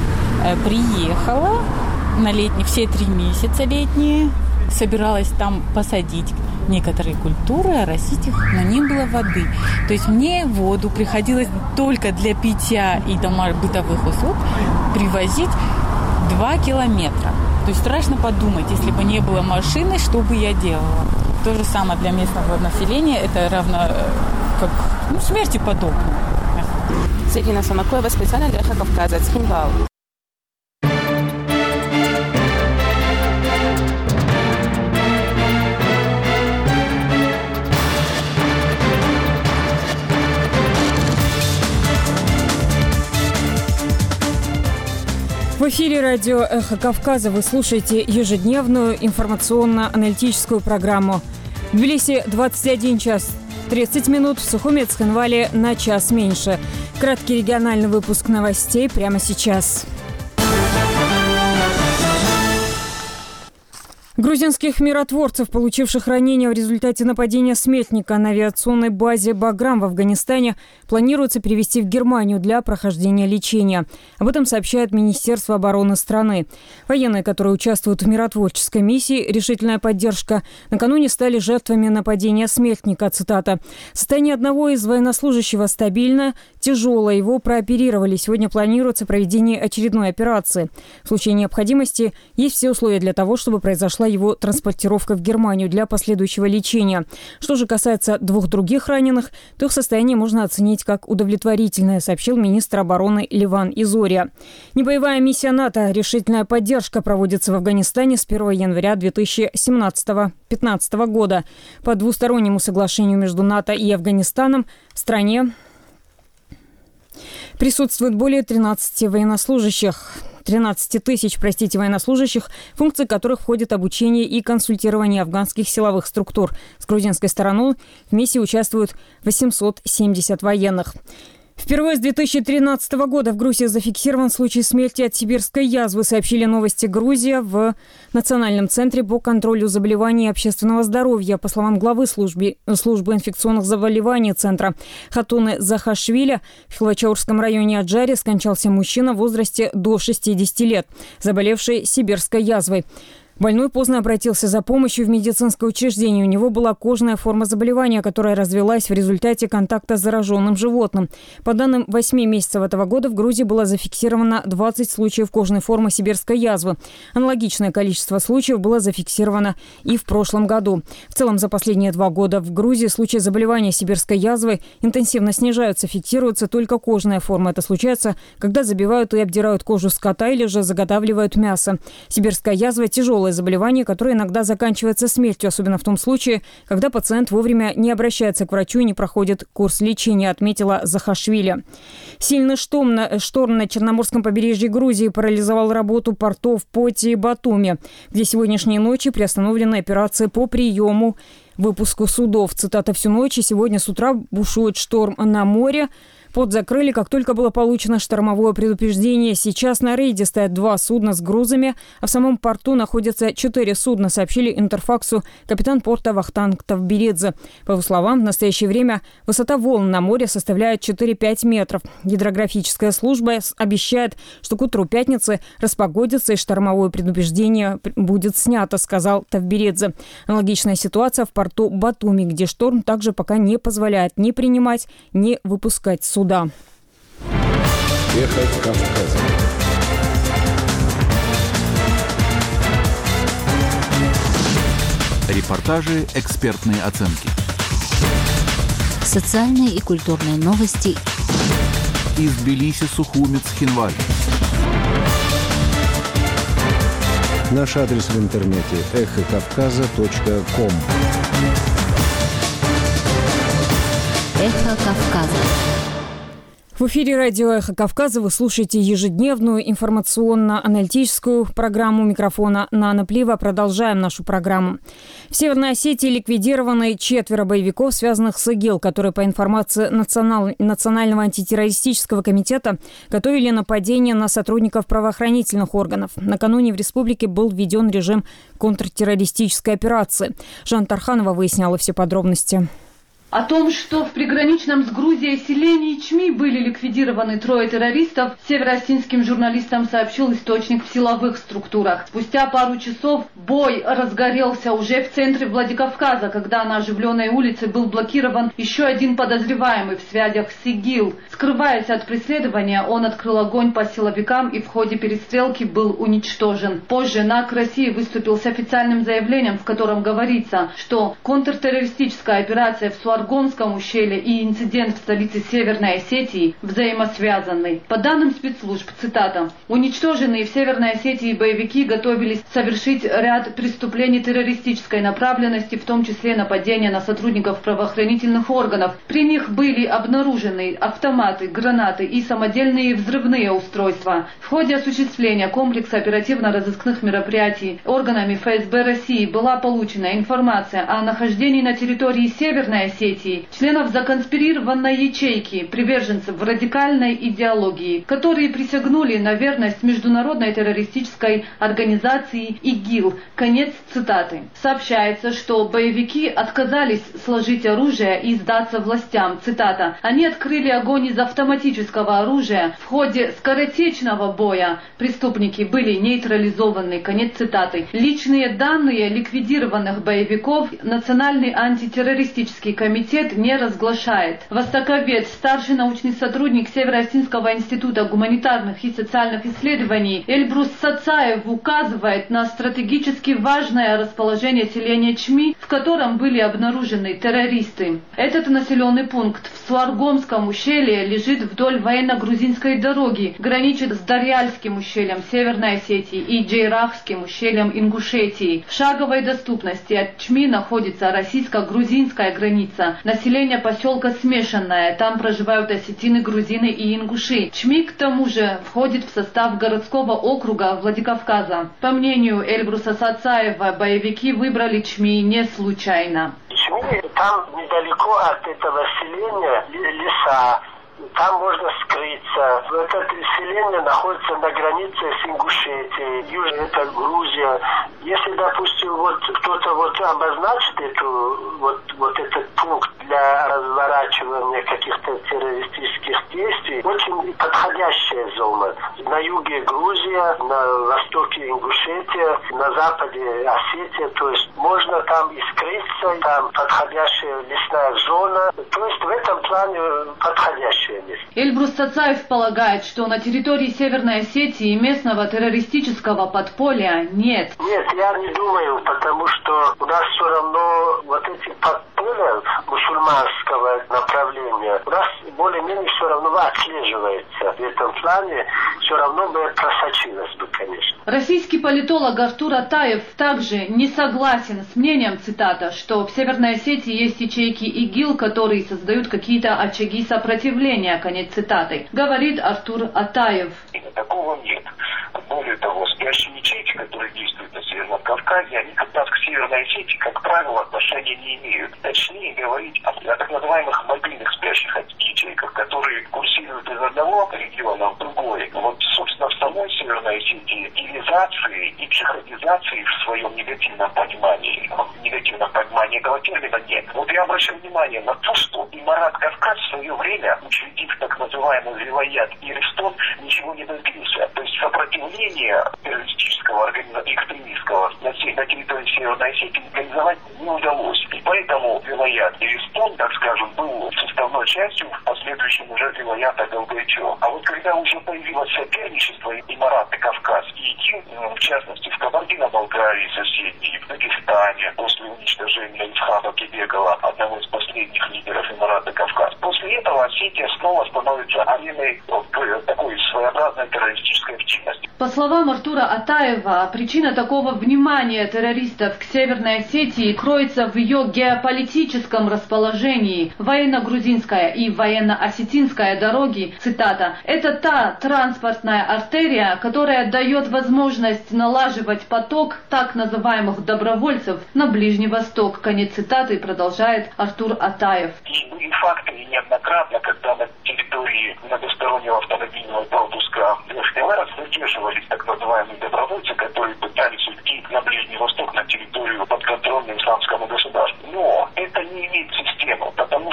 приехала на летние, все три месяца летние, собиралась там посадить некоторые культуры, оросить их, но не было воды. То есть мне воду приходилось только для питья и дома бытовых услуг привозить два километра. То То есть страшно подумать, если бы не было машины, что бы я делала. То же самое для местного населения, это равно как ну, смерти подобно. Сергея Самакоева специально для Эхо Кавказа, Цхинвал. В эфире радио «Эхо Кавказа» вы слушаете ежедневную информационно-аналитическую программу. В Тбилиси двадцать один час тридцать минут, в Сухумет-Цхинвале на час меньше. Краткий региональный выпуск новостей прямо сейчас. Грузинских миротворцев, получивших ранения в результате нападения смертника на авиационной базе «Баграм» в Афганистане, планируется перевести в Германию для прохождения лечения. Об этом сообщает Министерство обороны страны. Военные, которые участвуют в миротворческой миссии «Решительная поддержка», накануне стали жертвами нападения смертника. Цитата. «Состояние одного из военнослужащего стабильно, тяжелое. Его прооперировали. Сегодня планируется проведение очередной операции. В случае необходимости есть все условия для того, чтобы произошла его транспортировка в Германию для последующего лечения. Что же касается двух других раненых, то их состояние можно оценить как удовлетворительное, сообщил министр обороны Леван Изория. Небоевая миссия НАТО «Решительная поддержка» проводится в Афганистане с первого января две тысячи семнадцатого — две тысячи пятнадцатого года. По двустороннему соглашению между НАТО и Афганистаном в стране присутствует более тринадцати военнослужащих. тринадцать тысяч, простите, военнослужащих, функции которых входят обучение и консультирование афганских силовых структур. С грузинской стороны в миссии участвуют восемьсот семьдесят военных. Впервые с две тысячи тринадцатого года в Грузии зафиксирован случай смерти от сибирской язвы, сообщили «Новости Грузия» в Национальном центре по контролю заболеваний и общественного здоровья. По словам главы службы, службы инфекционных заболеваний Центра Хатуны Захашвили, в Хилачаурском районе Аджари скончался мужчина в возрасте до шестидесяти лет, заболевший сибирской язвой. Больной поздно обратился за помощью в медицинское учреждение. У него была кожная форма заболевания, которая развилась в результате контакта с зараженным животным. По данным восьми месяцев этого года в Грузии было зафиксировано двадцать случаев кожной формы сибирской язвы. Аналогичное количество случаев было зафиксировано и в прошлом году. В целом за последние два года в Грузии случаи заболевания сибирской язвой интенсивно снижаются. Фиксируется только кожная форма. Это случается, когда забивают и обдирают кожу скота или же заготавливают мясо. Сибирская язва – тяжелая заболевание, которое иногда заканчивается смертью, особенно в том случае, когда пациент вовремя не обращается к врачу и не проходит курс лечения, отметила Захашвили. Сильный шторм на, шторм на Черноморском побережье Грузии парализовал работу портов Поти и Батуми, где сегодняшней ночью приостановлены операции по приему выпуску судов. Цитата: «Всю ночь и сегодня с утра бушует шторм на море. Порт закрыли, как только было получено штормовое предупреждение. Сейчас на рейде стоят два судна с грузами, а в самом порту находятся четыре судна», сообщили Интерфаксу капитан порта Вахтанг Тавберидзе. По его словам, в настоящее время высота волн на море составляет четыре-пять метров. Гидрографическая служба обещает, что к утру пятницы распогодится и штормовое предупреждение будет снято, сказал Тавберидзе. Аналогичная ситуация в порту Батуми, где шторм также пока не позволяет ни принимать, ни выпускать судна. Суда. Эхо Кавказа. Репортажи, экспертные оценки. Социальные и культурные новости. Из Тбилиси, Сухуми, Цхинваль. Наш адрес в интернете эхо кавказа точка ком. Эхо Кавказа. В эфире радио «Эхо Кавказа» вы слушаете ежедневную информационно-аналитическую программу микрофона Нана Плива. Продолжаем нашу программу. В Северной Осетии ликвидированы четверо боевиков, связанных с ИГИЛ, которые, по информации Национал... Национального антитеррористического комитета, готовили нападение на сотрудников правоохранительных органов. Накануне в республике был введен режим контртеррористической операции. Жан Тарханова выясняла все подробности. О том, что в приграничном с Грузией селении Чми были ликвидированы трое террористов, североосетинским журналистам сообщил источник в силовых структурах. Спустя пару часов бой разгорелся уже в центре Владикавказа, когда на оживленной улице был блокирован еще один подозреваемый в связях с ИГИЛ. Скрываясь от преследования, он открыл огонь по силовикам и в ходе перестрелки был уничтожен. Позже НАК России выступил с официальным заявлением, в котором говорится, что контртеррористическая операция в Суар В Аргонском ущелье и инцидент в столице Северной Осетии взаимосвязаны. По данным спецслужб, цитата, «Уничтоженные в Северной Осетии боевики готовились совершить ряд преступлений террористической направленности, в том числе нападения на сотрудников правоохранительных органов. При них были обнаружены автоматы, гранаты и самодельные взрывные устройства. В ходе осуществления комплекса оперативно-розыскных мероприятий органами Эф Эс Бэ России была получена информация о нахождении на территории Северной Осетии членов законспирированной ячейки, приверженцев радикальной идеологии, которые присягнули на верность международной террористической организации ИГИЛ». Конец цитаты. Сообщается, что боевики отказались сложить оружие и сдаться властям. Цитата. «Они открыли огонь из автоматического оружия. В ходе скоротечного боя преступники были нейтрализованы». Конец цитаты. Личные данные ликвидированных боевиков Национальный антитеррористический комитет не разглашает. Востоковед, старший научный сотрудник Северо-Осетинского института гуманитарных и социальных исследований Эльбрус Сацаев указывает на стратегически важное расположение селения Чми, в котором были обнаружены террористы. Этот населенный пункт в Суаргомском ущелье лежит вдоль военно-грузинской дороги, граничит с Дарьяльским ущельем Северной Осетии и Джейрахским ущельем Ингушетии. В шаговой доступности от Чми находится российско-грузинская граница. Население поселка смешанное. Там проживают осетины, грузины и ингуши. Чми, к тому же, входит в состав городского округа Владикавказа. По мнению Эльбруса Сацаева, боевики выбрали Чми не случайно. Чми, там недалеко от этого селения леса. Там можно скрыться. Это селение находится на границе с Ингушетией. Южная это Грузия. Если, допустим, вот кто-то вот обозначит эту, вот, вот этот пункт для разворачивания каких-то террористических действий, очень подходящая зона. На юге Грузия, на востоке Ингушетия, на западе Осетия. То есть можно там и скрыться, там подходящая лесная зона. То есть в этом плане подходящая. Эльбрус Сацаев полагает, что на территории Северной Осетии местного террористического подполья нет. Нет, я не думаю, потому что у нас все равно вот эти подполья мусульманского направления у нас более-менее все равно отслеживается. В этом плане все равно бы просочилось бы, конечно. Российский политолог Артур Атаев также не согласен с мнением, цитата, что в Северной Осетии есть ячейки ИГИЛ, которые создают какие-то очаги сопротивления. Конец цитаты. Говорит Артур Атаев. Такого нет. Более того, спящие ячейки, которые действуют на Северном Кавказе, они как раз к Северной Осетии, как правило, отношения не имеют. Точнее говорить о, о так называемых мобильных спящих ячейках, которые курсируют из одного региона в другой. Вот, собственно, в самой Северной Осетии идеализации и психотизации в своем негативном понимании, в негативном понимании этого термина нет. Вот я обращаю внимание на то, что и Марат Кавказ в свое время, учредив так называемый Вилаят и Рестон, ничего не добился. То есть сопротивление террористического организации, экстремистского на, на территории Северной Осетии организовать не удалось. И поэтому Вилаят и Рестон, так скажем, был составной частью в последующем уже Вилаята Галгайчо. А вот когда уже появилось соперничество и Марат и Кавказ, и ИГИЛ, в частности, в Кабардино-Балкарии соседней, в Дагестане, после уничтожения Исхака Кебекова, одного из последних лидеров Марата Кавказ, после этого Осетия снова становится ареной такой своеобразной террористической активности. По словам Артура Атаева, причина такого внимания террористов к Северной Осетии кроется в ее геополитическом расположении. Военно-грузинская и военно-осетинская дороги, цитата, это та транспортная артерия, которая дает возможность налаживать поток так называемых добровольцев на Ближний Восток. Конец цитаты, продолжает Артур Атаев. И были факты неоднократно, когда на территории многостороннего автомобильного пропуска ФТЛР задерживались так называемые добровольцы, которые пытались уйти на Ближний Восток, на территорию подконтрольную исламскому государству. Но это не имеет системы, потому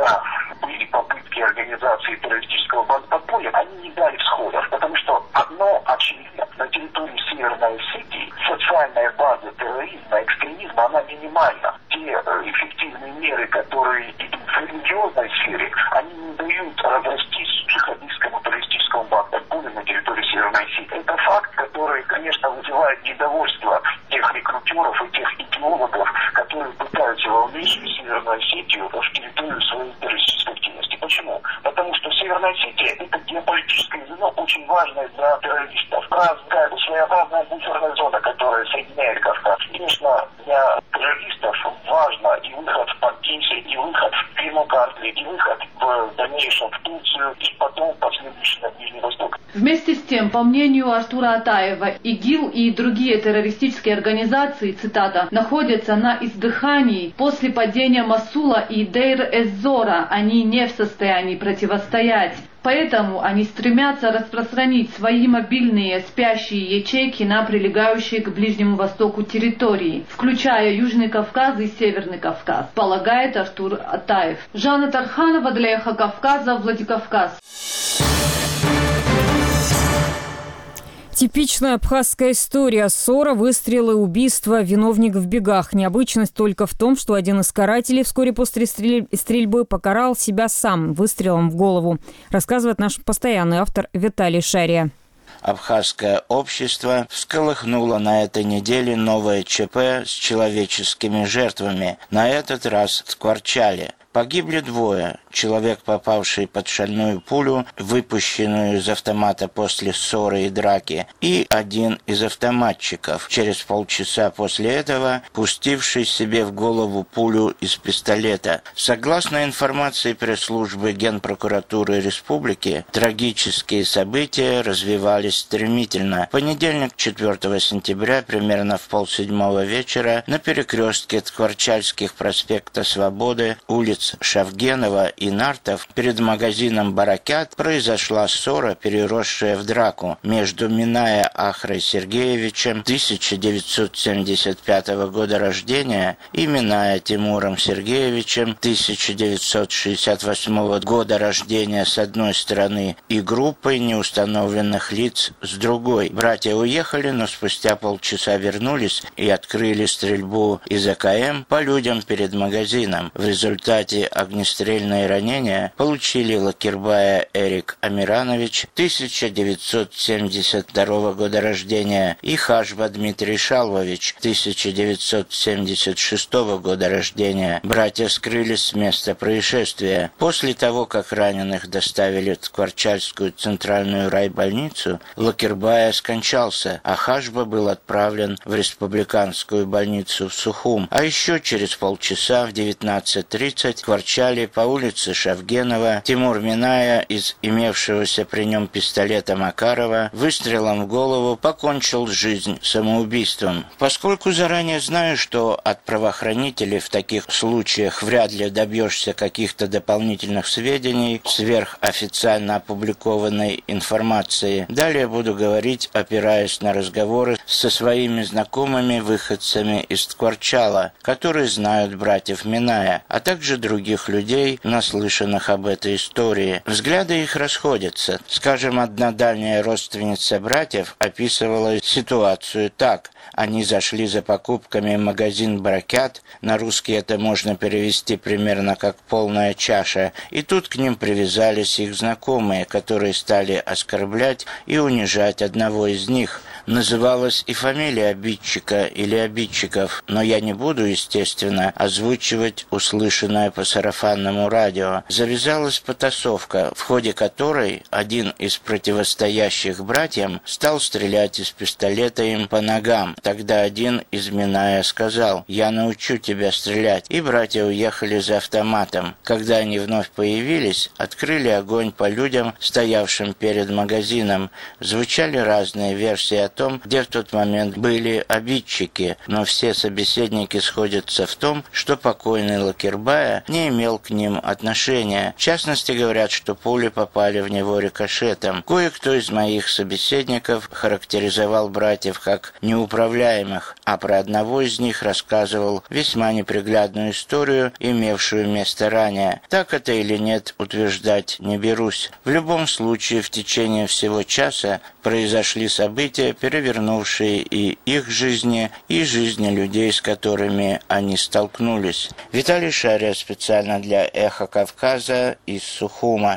когда были попытки организации террористического подполья, они не дали всходов, потому что одно очевидно, на территории Северной Осетии социальная база терроризма, экстремизма, она минимальна. Те эффективные меры, которые идут в религиозной сфере, они не дают разрастись джихадистскому террористическому подполью на территории Северной Осетии. Это факт, который, конечно, вызывает недовольство тех рекрутеров и тех идеологов, которые пытаются вовлечь Северную Осетию в территорию своей террористической активности. Почему? Потому что Северная Осетия – это геополитическое звено, очень важное для террористов. Разная, своеобразная буферная зона, которая соединяет Кавказ. Конечно, для террористов важно и выход в Пакисе, и выход в Примокартле, и выход в дальнейшем в Турцию, и потом последующий на Ближний Восток. Вместе с тем, по мнению Артура Атаева, ИГИЛ и другие террористические организации, цитата, находятся на издыхании после падения Мосула и Дейр-эз-Зора. Они не в состоянии противостоять. Поэтому они стремятся распространить свои мобильные спящие ячейки на прилегающие к Ближнему Востоку территории, включая Южный Кавказ и Северный Кавказ, полагает Артур Атаев. Жанна Тарханова для Эхо Кавказа, Владикавказ. Типичная абхазская история. Ссора, выстрелы, убийства, виновник в бегах. Необычность только в том, что один из карателей вскоре после стрельбы покарал себя сам выстрелом в голову, рассказывает наш постоянный автор Виталий Шария. Абхазское общество всколыхнуло на этой неделе новое ЧП с человеческими жертвами. На этот раз в Кварчале. Погибли двое. Человек, попавший под шальную пулю, выпущенную из автомата после ссоры и драки, и один из автоматчиков, через полчаса после этого пустивший себе в голову пулю из пистолета. Согласно информации пресс-службы Генпрокуратуры Республики, трагические события развивались стремительно. В понедельник, четвёртого сентября, примерно в полседьмого вечера, на перекрестке Ткварчальских проспекта Свободы, улиц Шавгенова и Нартов перед магазином «Баракят» произошла ссора, переросшая в драку между Миная Ахрой Сергеевичем, тысяча девятьсот семьдесят пятого года рождения, и Миная Тимуром Сергеевичем, тысяча девятьсот шестьдесят восьмого года рождения с одной стороны, и группой неустановленных лиц с другой. Братья уехали, но спустя полчаса вернулись и открыли стрельбу из А К М по людям перед магазином. В результате огнестрельные ранения получили Лакирбая Эрик Амиранович, тысяча девятьсот семьдесят второго года рождения, и Хажба Дмитрий Шалвович, тысяча девятьсот семьдесят шестого года рождения. Братья скрылись с места происшествия. После того, как раненых доставили в Ткварчальскую центральную райбольницу, Лакирбая скончался, а Хажба был отправлен в республиканскую больницу в Сухум. А еще через полчаса в девятнадцать тридцать в Кварчале по улице Шавгенова Тимур Миная из имевшегося при нем пистолета Макарова выстрелом в голову покончил жизнь самоубийством. Поскольку заранее знаю, что от правоохранителей в таких случаях вряд ли добьешься каких-то дополнительных сведений сверх официально опубликованной информации, далее буду говорить, опираясь на разговоры со своими знакомыми выходцами из Ткварчала, которые знают братьев Миная, а также других людей, наслышанных об этой истории. Взгляды их расходятся. Скажем, одна дальняя родственница братьев описывала ситуацию так. Они зашли за покупками в магазин «Баракят», на русский это можно перевести примерно как «полная чаша», и тут к ним привязались их знакомые, которые стали оскорблять и унижать одного из них. Называлась и фамилия обидчика или обидчиков, но я не буду, естественно, озвучивать услышанное по сарафанному радио. Завязалась потасовка, в ходе которой один из противостоящих братьям стал стрелять из пистолета им по ногам. Тогда один из Миная сказал: «Я научу тебя стрелять», и братья уехали за автоматом. Когда они вновь появились, открыли огонь по людям, стоявшим перед магазином. Звучали разные версии о том, где в тот момент были обидчики, но все собеседники сходятся в том, что покойный Лакирбая не имел к ним отношения. В частности, говорят, что пули попали в него рикошетом. Кое-кто из моих собеседников характеризовал братьев как неуправляемых, а про одного из них рассказывал весьма неприглядную историю, имевшую место ранее. Так это или нет, утверждать не берусь. В любом случае, в течение всего часа произошли события, перевернувшие и их жизни, и жизни людей, с которыми они столкнулись. Виталий Шария специально для «Эхо Кавказа» из Сухума.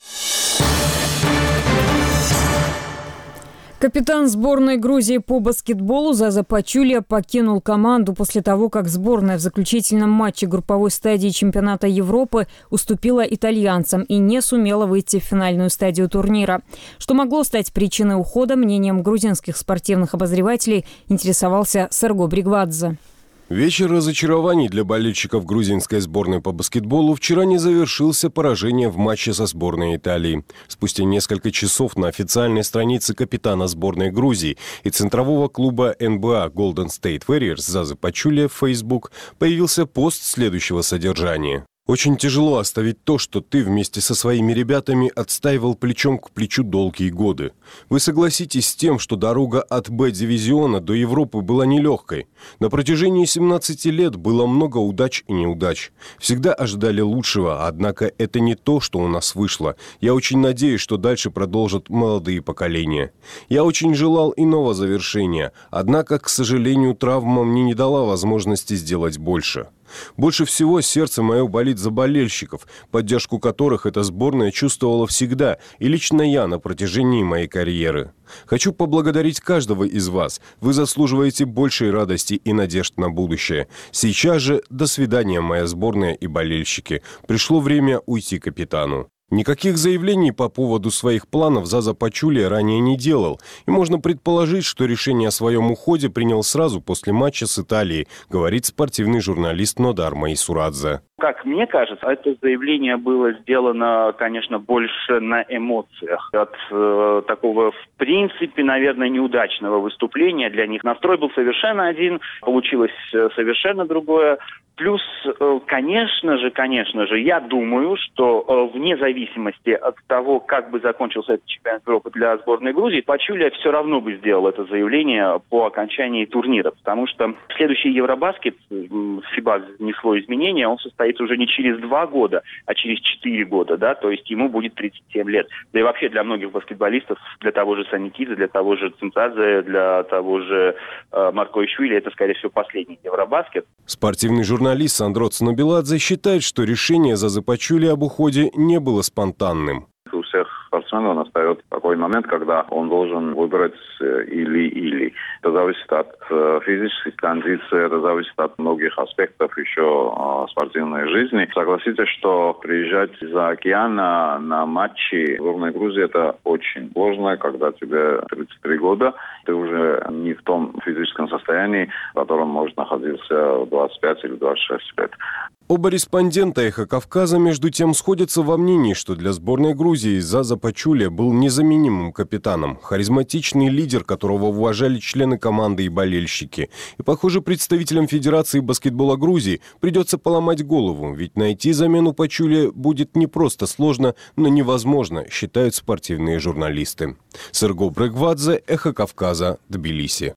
Капитан сборной Грузии по баскетболу Заза Пачулия покинул команду после того, как сборная в заключительном матче групповой стадии чемпионата Европы уступила итальянцам и не сумела выйти в финальную стадию турнира. Что могло стать причиной ухода, мнением грузинских спортивных обозревателей интересовался Серго Бригвадзе. Вечер разочарований для болельщиков грузинской сборной по баскетболу вчера не завершился поражением в матче со сборной Италии. Спустя несколько часов на официальной странице капитана сборной Грузии и центрового клуба эн бэ а Golden State Warriors Зазы Пачулия в Facebook появился пост следующего содержания. Очень тяжело оставить то, что ты вместе со своими ребятами отстаивал плечом к плечу долгие годы. Вы согласитесь с тем, что дорога от Б-дивизиона до Европы была нелегкой. На протяжении семнадцати лет было много удач и неудач. Всегда ожидали лучшего, однако это не то, что у нас вышло. Я очень надеюсь, что дальше продолжат молодые поколения. Я очень желал иного завершения, однако, к сожалению, травма мне не дала возможности сделать больше. Больше всего сердце мое болит за болельщиков, поддержку которых эта сборная чувствовала всегда, и лично я на протяжении моей карьеры. Хочу поблагодарить каждого из вас. Вы заслуживаете большей радости и надежд на будущее. Сейчас же до свидания, моя сборная и болельщики. Пришло время уйти капитану. Никаких заявлений по поводу своих планов Заза Пачулия ранее не делал, и можно предположить, что решение о своем уходе принял сразу после матча с Италией, говорит спортивный журналист Нодар Майсурадзе. Как мне кажется, это заявление было сделано, конечно, больше на эмоциях. От э, такого, в принципе, наверное, неудачного выступления для них настрой был совершенно один, получилось совершенно другое. Плюс, э, конечно же, конечно же, я думаю, что э, вне зависимости от того, как бы закончился этот чемпионат Европы для сборной Грузии, Пачулия все равно бы сделал это заявление по окончании турнира, потому что следующий Евробаскет, ФИБА внесло изменения, он состоит уже не через два года, а через четыре года, да, то есть ему будет тридцать семь лет. Да и вообще для многих баскетболистов, для того же Саникидзе, для того же Цинцадзе, для того же э, Маркоишвили, это, скорее всего, последний Евробаскет. Спортивный журналист Сандро Цнобеладзе считает, что решение Зазы Пачулия об уходе не было спонтанным. У всех спортсменов настает такой момент, когда он должен выбрать или-или. Это зависит от физических кондиций, это зависит от многих аспектов еще спортивной жизни. Согласитесь, что приезжать из-за океана на матчи сборной Грузии это очень сложно, когда тебе тридцать три года, ты уже не в том физическом состоянии, в котором может находиться в двадцать пять или двадцать шесть лет. Оба респондента «Эхо Кавказа» между тем сходятся во мнении, что для сборной Грузии Заза Пачулия был незаменимым капитаном, харизматичный лидер, которого уважали члены команды и болельщики. И, похоже, представителям Федерации баскетбола Грузии придется поломать голову, ведь найти замену Пачулия будет не просто сложно, но невозможно, считают спортивные журналисты. Серго Бригвадзе, «Эхо Кавказа», Тбилиси.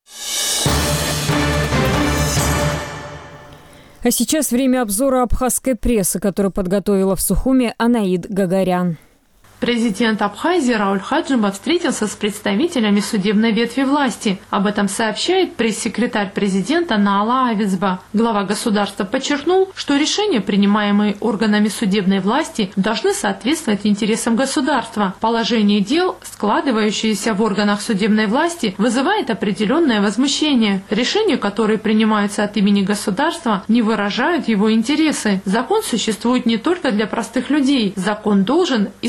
А сейчас время обзора абхазской прессы, которую подготовила в Сухуме Анаид Гагарян. Президент Абхазии Рауль Хаджимов встретился с представителями судебной ветви власти. Об этом сообщает пресс-секретарь президента Наала Авизба. Глава государства подчеркнул, что решения, принимаемые органами судебной власти, должны соответствовать интересам государства. Положение дел, складывающееся в органах судебной власти, вызывает определенное возмущение. Решения, которые принимаются от имени государства, не выражают его интересы. Закон существует не только для простых людей. Закон должен исполняться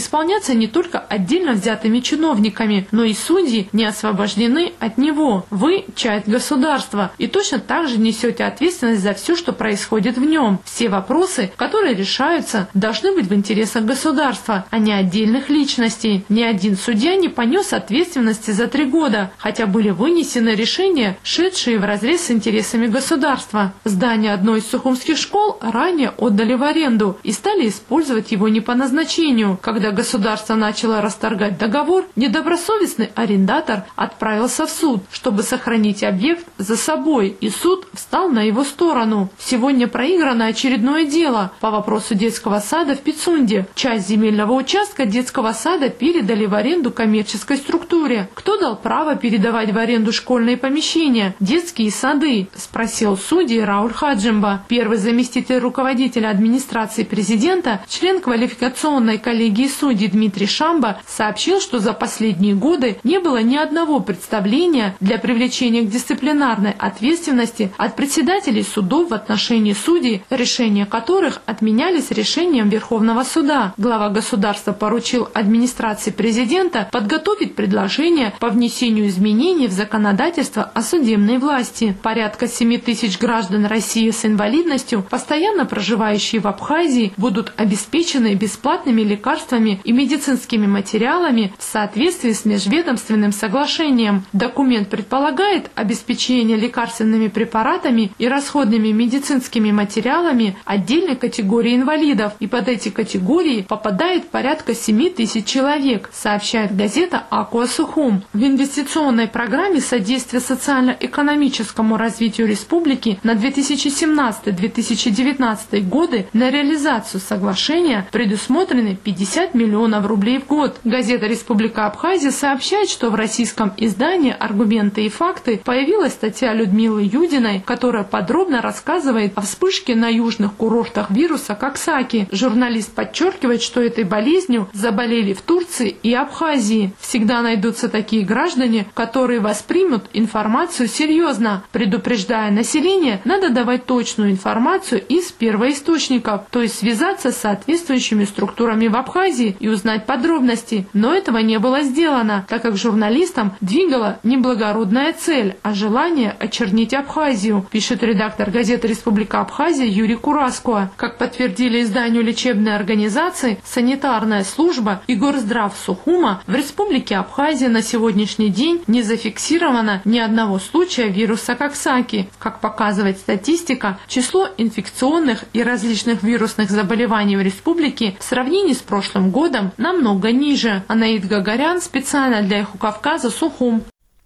являются не только отдельно взятыми чиновниками, но и судьи не освобождены от него. Вы – часть государства, и точно так же несете ответственность за все, что происходит в нем. Все вопросы, которые решаются, должны быть в интересах государства, а не отдельных личностей. Ни один судья не понес ответственности за три года, хотя были вынесены решения, шедшие вразрез с интересами государства. Здание одной из сухумских школ ранее отдали в аренду и стали использовать его не по назначению. Когда государство начало расторгать договор, недобросовестный арендатор отправился в суд, чтобы сохранить объект за собой, и суд встал на его сторону. Сегодня проиграно очередное дело по вопросу детского сада в Пицунде. Часть земельного участка детского сада передали в аренду коммерческой структуре. Кто дал право передавать в аренду школьные помещения, детские сады? Спросил судья Рауль Хаджимба. Первый заместитель руководителя администрации президента, член квалификационной коллегии судей Дмитрий Шамба, сообщил, что за последние годы не было ни одного представления для привлечения к дисциплинарной ответственности от председателей судов в отношении судей, решения которых отменялись решением Верховного суда. Глава государства поручил администрации президента подготовить предложение по внесению изменений в законодательство о судебной власти. Порядка семи тысяч граждан России с инвалидностью, постоянно проживающие в Абхазии, будут обеспечены бесплатными лекарствами и медицинскими материалами в соответствии с межведомственным соглашением. Документ предполагает обеспечение лекарственными препаратами и расходными медицинскими материалами отдельной категории инвалидов, и под эти категории попадает порядка семи тысяч человек, сообщает газета «Акуа Сухум». В инвестиционной программе содействия социально-экономическому развитию республики на две тысячи семнадцатый — две тысячи девятнадцатый годы на реализацию соглашения предусмотрены пятьдесят миллионов рублей в год. Газета «Республика Абхазия» сообщает, что в российском издании «Аргументы и факты» появилась статья Людмилы Юдиной, которая подробно рассказывает о вспышке на южных курортах вируса Коксаки. Журналист подчеркивает, что этой болезнью заболели в Турции и Абхазии. Всегда найдутся такие граждане, которые воспримут информацию серьезно. Предупреждая население, надо давать точную информацию из первоисточников, то есть связаться с соответствующими структурами в Абхазии и узнать подробности. Но этого не было сделано, так как журналистам двигала не благородная цель, а желание очернить Абхазию, пишет редактор газеты «Республика Абхазия» Юрий Кураскуа. Как подтвердили изданию лечебной организации, санитарная служба и Горздрав Сухума, в Республике Абхазия на сегодняшний день не зафиксировано ни одного случая вируса Коксаки. Как показывает статистика, число инфекционных и различных вирусных заболеваний в республике в сравнении с прошлым годом намного ниже. Анаид Гагарян специально для Эхо Кавказа, Сухум.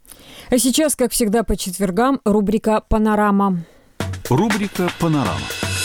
А сейчас, как всегда, по четвергам рубрика «Панорама». Рубрика «Панорама».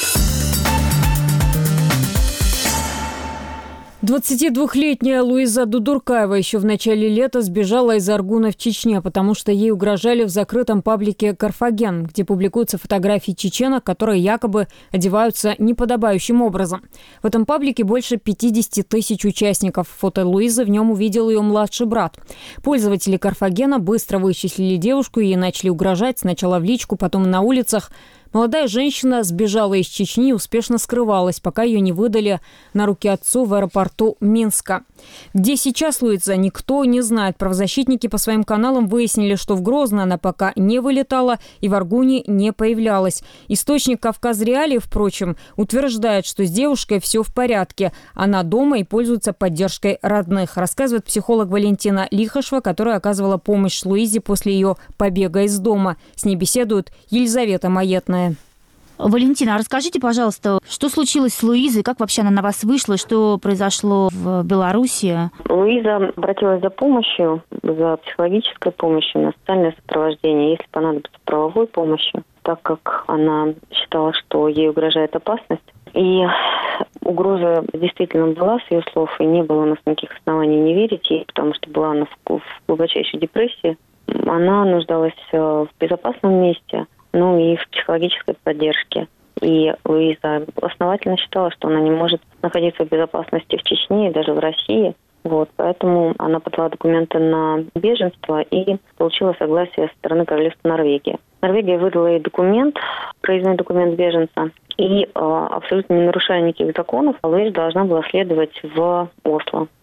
двадцатидвухлетняя Луиза Дудуркаева еще в начале лета сбежала из Аргуна в Чечне, потому что ей угрожали в закрытом паблике «Карфаген», где публикуются фотографии чеченок, которые якобы одеваются неподобающим образом. В этом паблике больше пятидесяти тысяч участников. Фото Луизы в нем увидел ее младший брат. Пользователи «Карфагена» быстро вычислили девушку и начали угрожать сначала в личку, потом на улицах. Молодая женщина сбежала из Чечни и успешно скрывалась, пока ее не выдали на руки отцу в аэропорту Минска. Где сейчас Луиза, никто не знает. Правозащитники по своим каналам выяснили, что в Грозно она пока не вылетала и в Аргуне не появлялась. Источник «Кавказ Реалии», впрочем, утверждает, что с девушкой все в порядке. Она дома и пользуется поддержкой родных, рассказывает психолог Валентина Лихашева, которая оказывала помощь Луизе после ее побега из дома. С ней беседует Елизавета Маетная. Валентина, расскажите, пожалуйста, что случилось с Луизой, как вообще она на вас вышла, что произошло в Беларуси? Луиза обратилась за помощью, за психологической помощью, на социальное сопровождение, если понадобится правовой помощи, так как она считала, что ей угрожает опасность. И угроза действительно была, с ее слов, и не было у нас никаких оснований не верить ей, потому что была она в глубочайшей депрессии. Она нуждалась в безопасном месте, ну и в психологической поддержке. И Луиза основательно считала, что она не может находиться в безопасности в Чечне и даже в России. Вот, поэтому она подала документы на беженство и получила согласие со стороны Королевства Норвегии. Норвегия выдала ей документ, проездной документ беженца, и э, абсолютно не нарушая никаких законов, Луиза должна была следовать в Осло.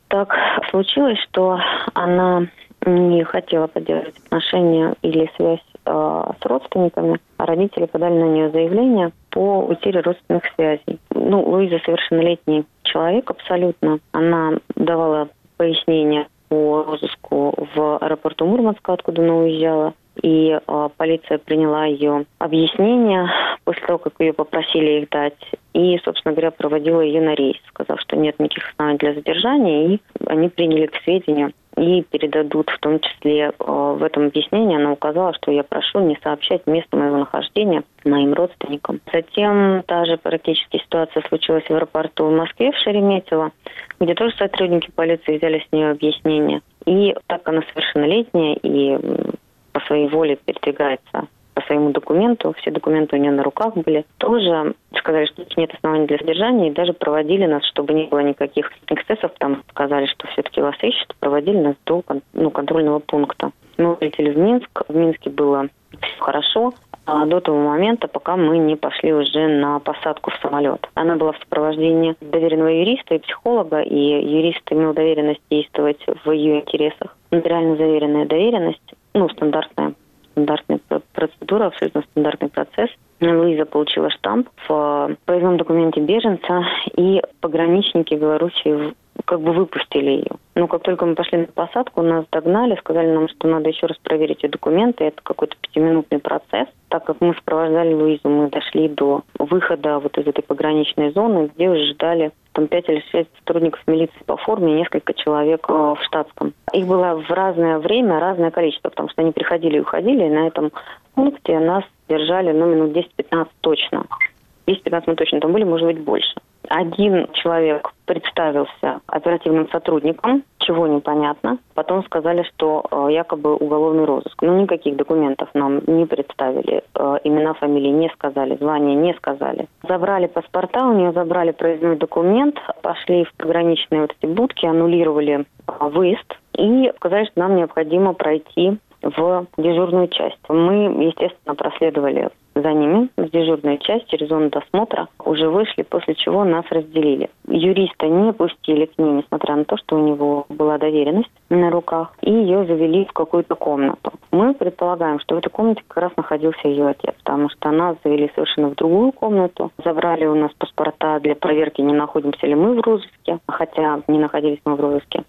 так случилось, что она не хотела поддерживать отношения или связь э, с родственниками, а родители подали на нее заявление по утере родственных связей. Ну, Луиза совершеннолетний человек абсолютно. Она давала пояснения по розыску в аэропорту Мурманска, откуда она уезжала. И э, полиция приняла ее объяснения после того, как ее попросили их дать. И, собственно говоря, проводила ее на рейс, сказав, что нет никаких оснований для задержания. И они приняли к сведению и передадут, в том числе э, в этом объяснении она указала, что я прошу не сообщать место моего нахождения моим родственникам. Затем та же практически ситуация случилась в аэропорту в Москве, в Шереметьево, где тоже сотрудники полиции взяли с нее объяснение. И так она совершеннолетняя и по своей воле передвигается по своему документу, все документы у нее на руках были, тоже сказали, что нет оснований для задержания, и даже проводили нас, чтобы не было никаких эксцессов, там сказали, что все-таки вас ищут, проводили нас до ну, контрольного пункта. Мы улетели в Минск, в Минске было все хорошо, а до того момента, пока мы не пошли уже на посадку в самолет. Она была в сопровождении доверенного юриста и психолога, и юрист имел доверенность действовать в ее интересах. Нотариально заверенная доверенность, ну, стандартная, стандартная процедура, абсолютно стандартный процесс. Луиза получила штамп в проездном документе беженца, и пограничники Беларуси как бы выпустили ее. Но как только мы пошли на посадку, нас догнали, сказали нам, что надо еще раз проверить ее документы. Это какой-то пятиминутный процесс. Так как мы сопровождали Луизу, мы дошли до выхода вот из этой пограничной зоны, где уже ждали там пять или шесть сотрудников милиции по форме и несколько человек э, в штатском. Их было в разное время, разное количество, потому что они приходили и уходили, и на этом пункте нас держали, ну, минут десять-пятнадцать точно. десять-пятнадцать минут точно, там были, может быть, больше. Один человек представился оперативным сотрудником, чего непонятно. Потом сказали, что э, якобы уголовный розыск. Но никаких документов нам не представили. Э, имена, фамилии не сказали, звания не сказали. Забрали паспорта, у нее забрали проездной документ, пошли в пограничные вот эти будки, аннулировали э, выезд и сказали, что нам необходимо пройти в дежурную часть. Мы, естественно, проследовали за ними в дежурную часть через зону досмотра, уже вышли, после чего нас разделили. Юриста не пустили к ней, несмотря на то, что у него была доверенность на руках, и ее завели в какую-то комнату. Мы предполагаем, что в этой комнате как раз находился ее отец, потому что нас завели совершенно в другую комнату, забрали у нас паспорта для проверки, не находимся ли мы в розыске, хотя не находились мы в розыске.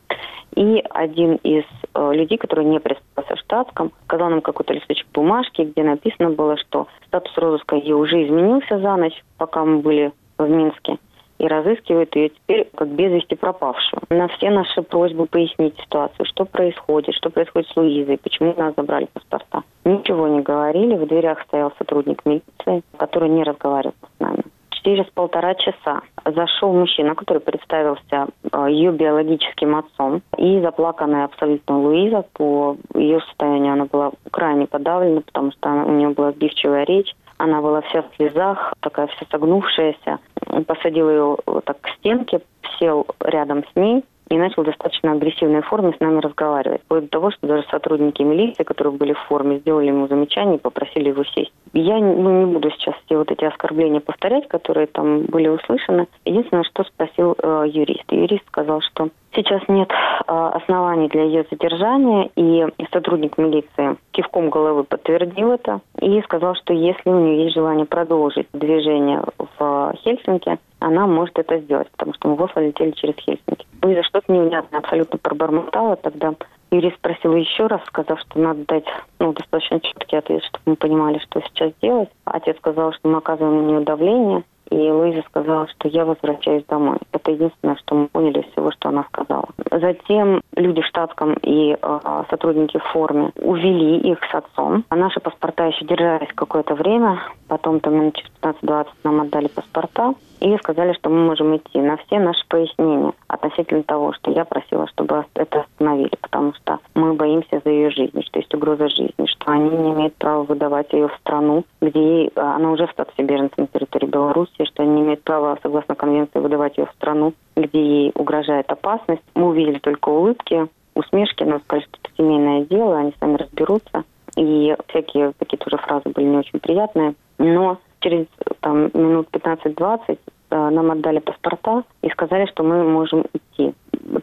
И один из э, людей, который не представился в штатском, сказал нам какой-то листочек бумажки, где написано было, что статус розыска ее уже изменился за ночь, пока мы были в Минске, и разыскивают ее теперь как без вести пропавшую. На все наши просьбы пояснить ситуацию, что происходит, что происходит с Луизой, почему нас забрали паспорта. Ничего не говорили, в дверях стоял сотрудник милиции, который не разговаривал с нами. Через полтора часа зашел мужчина, который представился ее биологическим отцом, и заплаканная абсолютно Луиза. По ее состоянию она была крайне подавлена, потому что у нее была сбивчивая речь, она была вся в слезах, такая вся согнувшаяся. Посадил ее вот так к стенке, сел рядом с ней и начал в достаточно агрессивной форме с нами разговаривать. Вплоть до того, что даже сотрудники милиции, которые были в форме, сделали ему замечание и попросили его сесть. Я ну, не буду сейчас все вот эти оскорбления повторять, которые там были услышаны. Единственное, что спросил э, юрист. Юрист сказал, что сейчас нет э, оснований для ее задержания, и сотрудник милиции кивком головы подтвердил это и сказал, что если у нее есть желание продолжить движение в Хельсинки, она может это сделать, потому что мы в Осло летели через Хельсинки. Луиза что-то невнятно абсолютно пробормотала. Тогда юрист спросил еще раз, сказав, что надо дать ну, достаточно четкий ответ, чтобы мы понимали, что сейчас делать. Отец сказал, что мы оказываем на нее давление, и Луиза сказала, что я возвращаюсь домой. Это единственное, что мы поняли из всего, что она сказала. Затем люди в штатском и э, сотрудники в форме увели их с отцом. А наши паспорта еще держались какое-то время. Потом там минут через пятнадцать-двадцать нам отдали паспорта и сказали, что мы можем идти. На все наши пояснения относительно того, что я просила, чтобы это остановили, потому что мы боимся за ее жизнь, что есть угроза жизни, что они не имеют права выдавать ее в страну, где ей, она уже в статусе беженца на территории Беларуси, что они не имеют права, согласно конвенции, выдавать ее в страну, где ей угрожает опасность. Мы увидели только улыбки, усмешки, нам сказали, что это семейное дело, они сами разберутся. И всякие какие-то уже фразы были не очень приятные. Но через там, минут пятнадцать-двадцать э, нам отдали паспорта и сказали, что мы можем идти.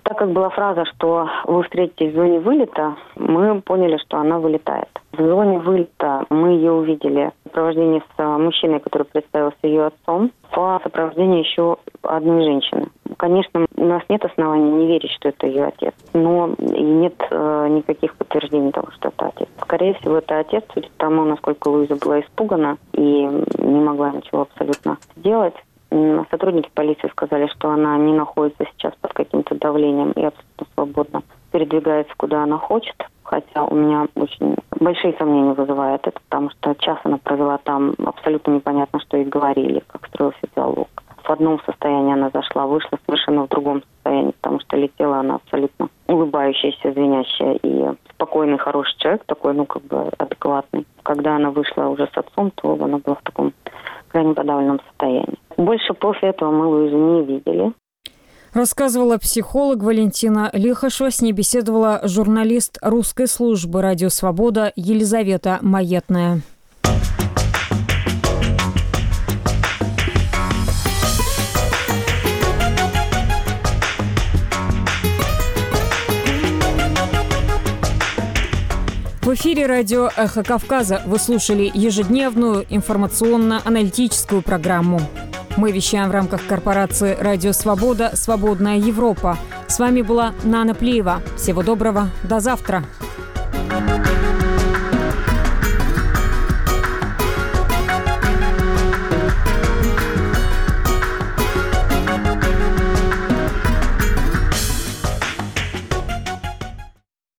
Так как была фраза, что вы встретитесь в зоне вылета, мы поняли, что она вылетает. В зоне вылета мы ее увидели в сопровождении с мужчиной, который представился ее отцом, в сопровождении еще одной женщины. Конечно, у нас нет оснований не верить, что это ее отец, но и нет э, никаких подтверждений того, что это отец. Скорее всего, это отец, судя по тому, насколько Луиза была испугана и не могла ничего абсолютно сделать. Сотрудники полиции сказали, что она не находится сейчас под каким-то давлением и абсолютно свободно передвигается, куда она хочет. Хотя у меня очень большие сомнения вызывает это, потому что час она провела там, абсолютно непонятно, что ей говорили, как строился диалог. В одном состоянии она зашла, вышла совершенно в другом состоянии, потому что летела она абсолютно улыбающаяся, звенящая и спокойный, хороший человек, такой, ну, как бы адекватный. Когда она вышла уже с отцом, то она была в таком крайне подавленном состоянии. Больше после этого мы Луизу не видели. Рассказывала психолог Валентина Лихашева. С ней беседовала журналист русской службы «Радио Свобода» Елизавета Маетная. В эфире радио «Эхо Кавказа» вы слушали ежедневную информационно-аналитическую программу. Мы вещаем в рамках корпорации «Радио Свобода. Свободная Европа». С вами была Нана Плиева. Всего доброго. До завтра.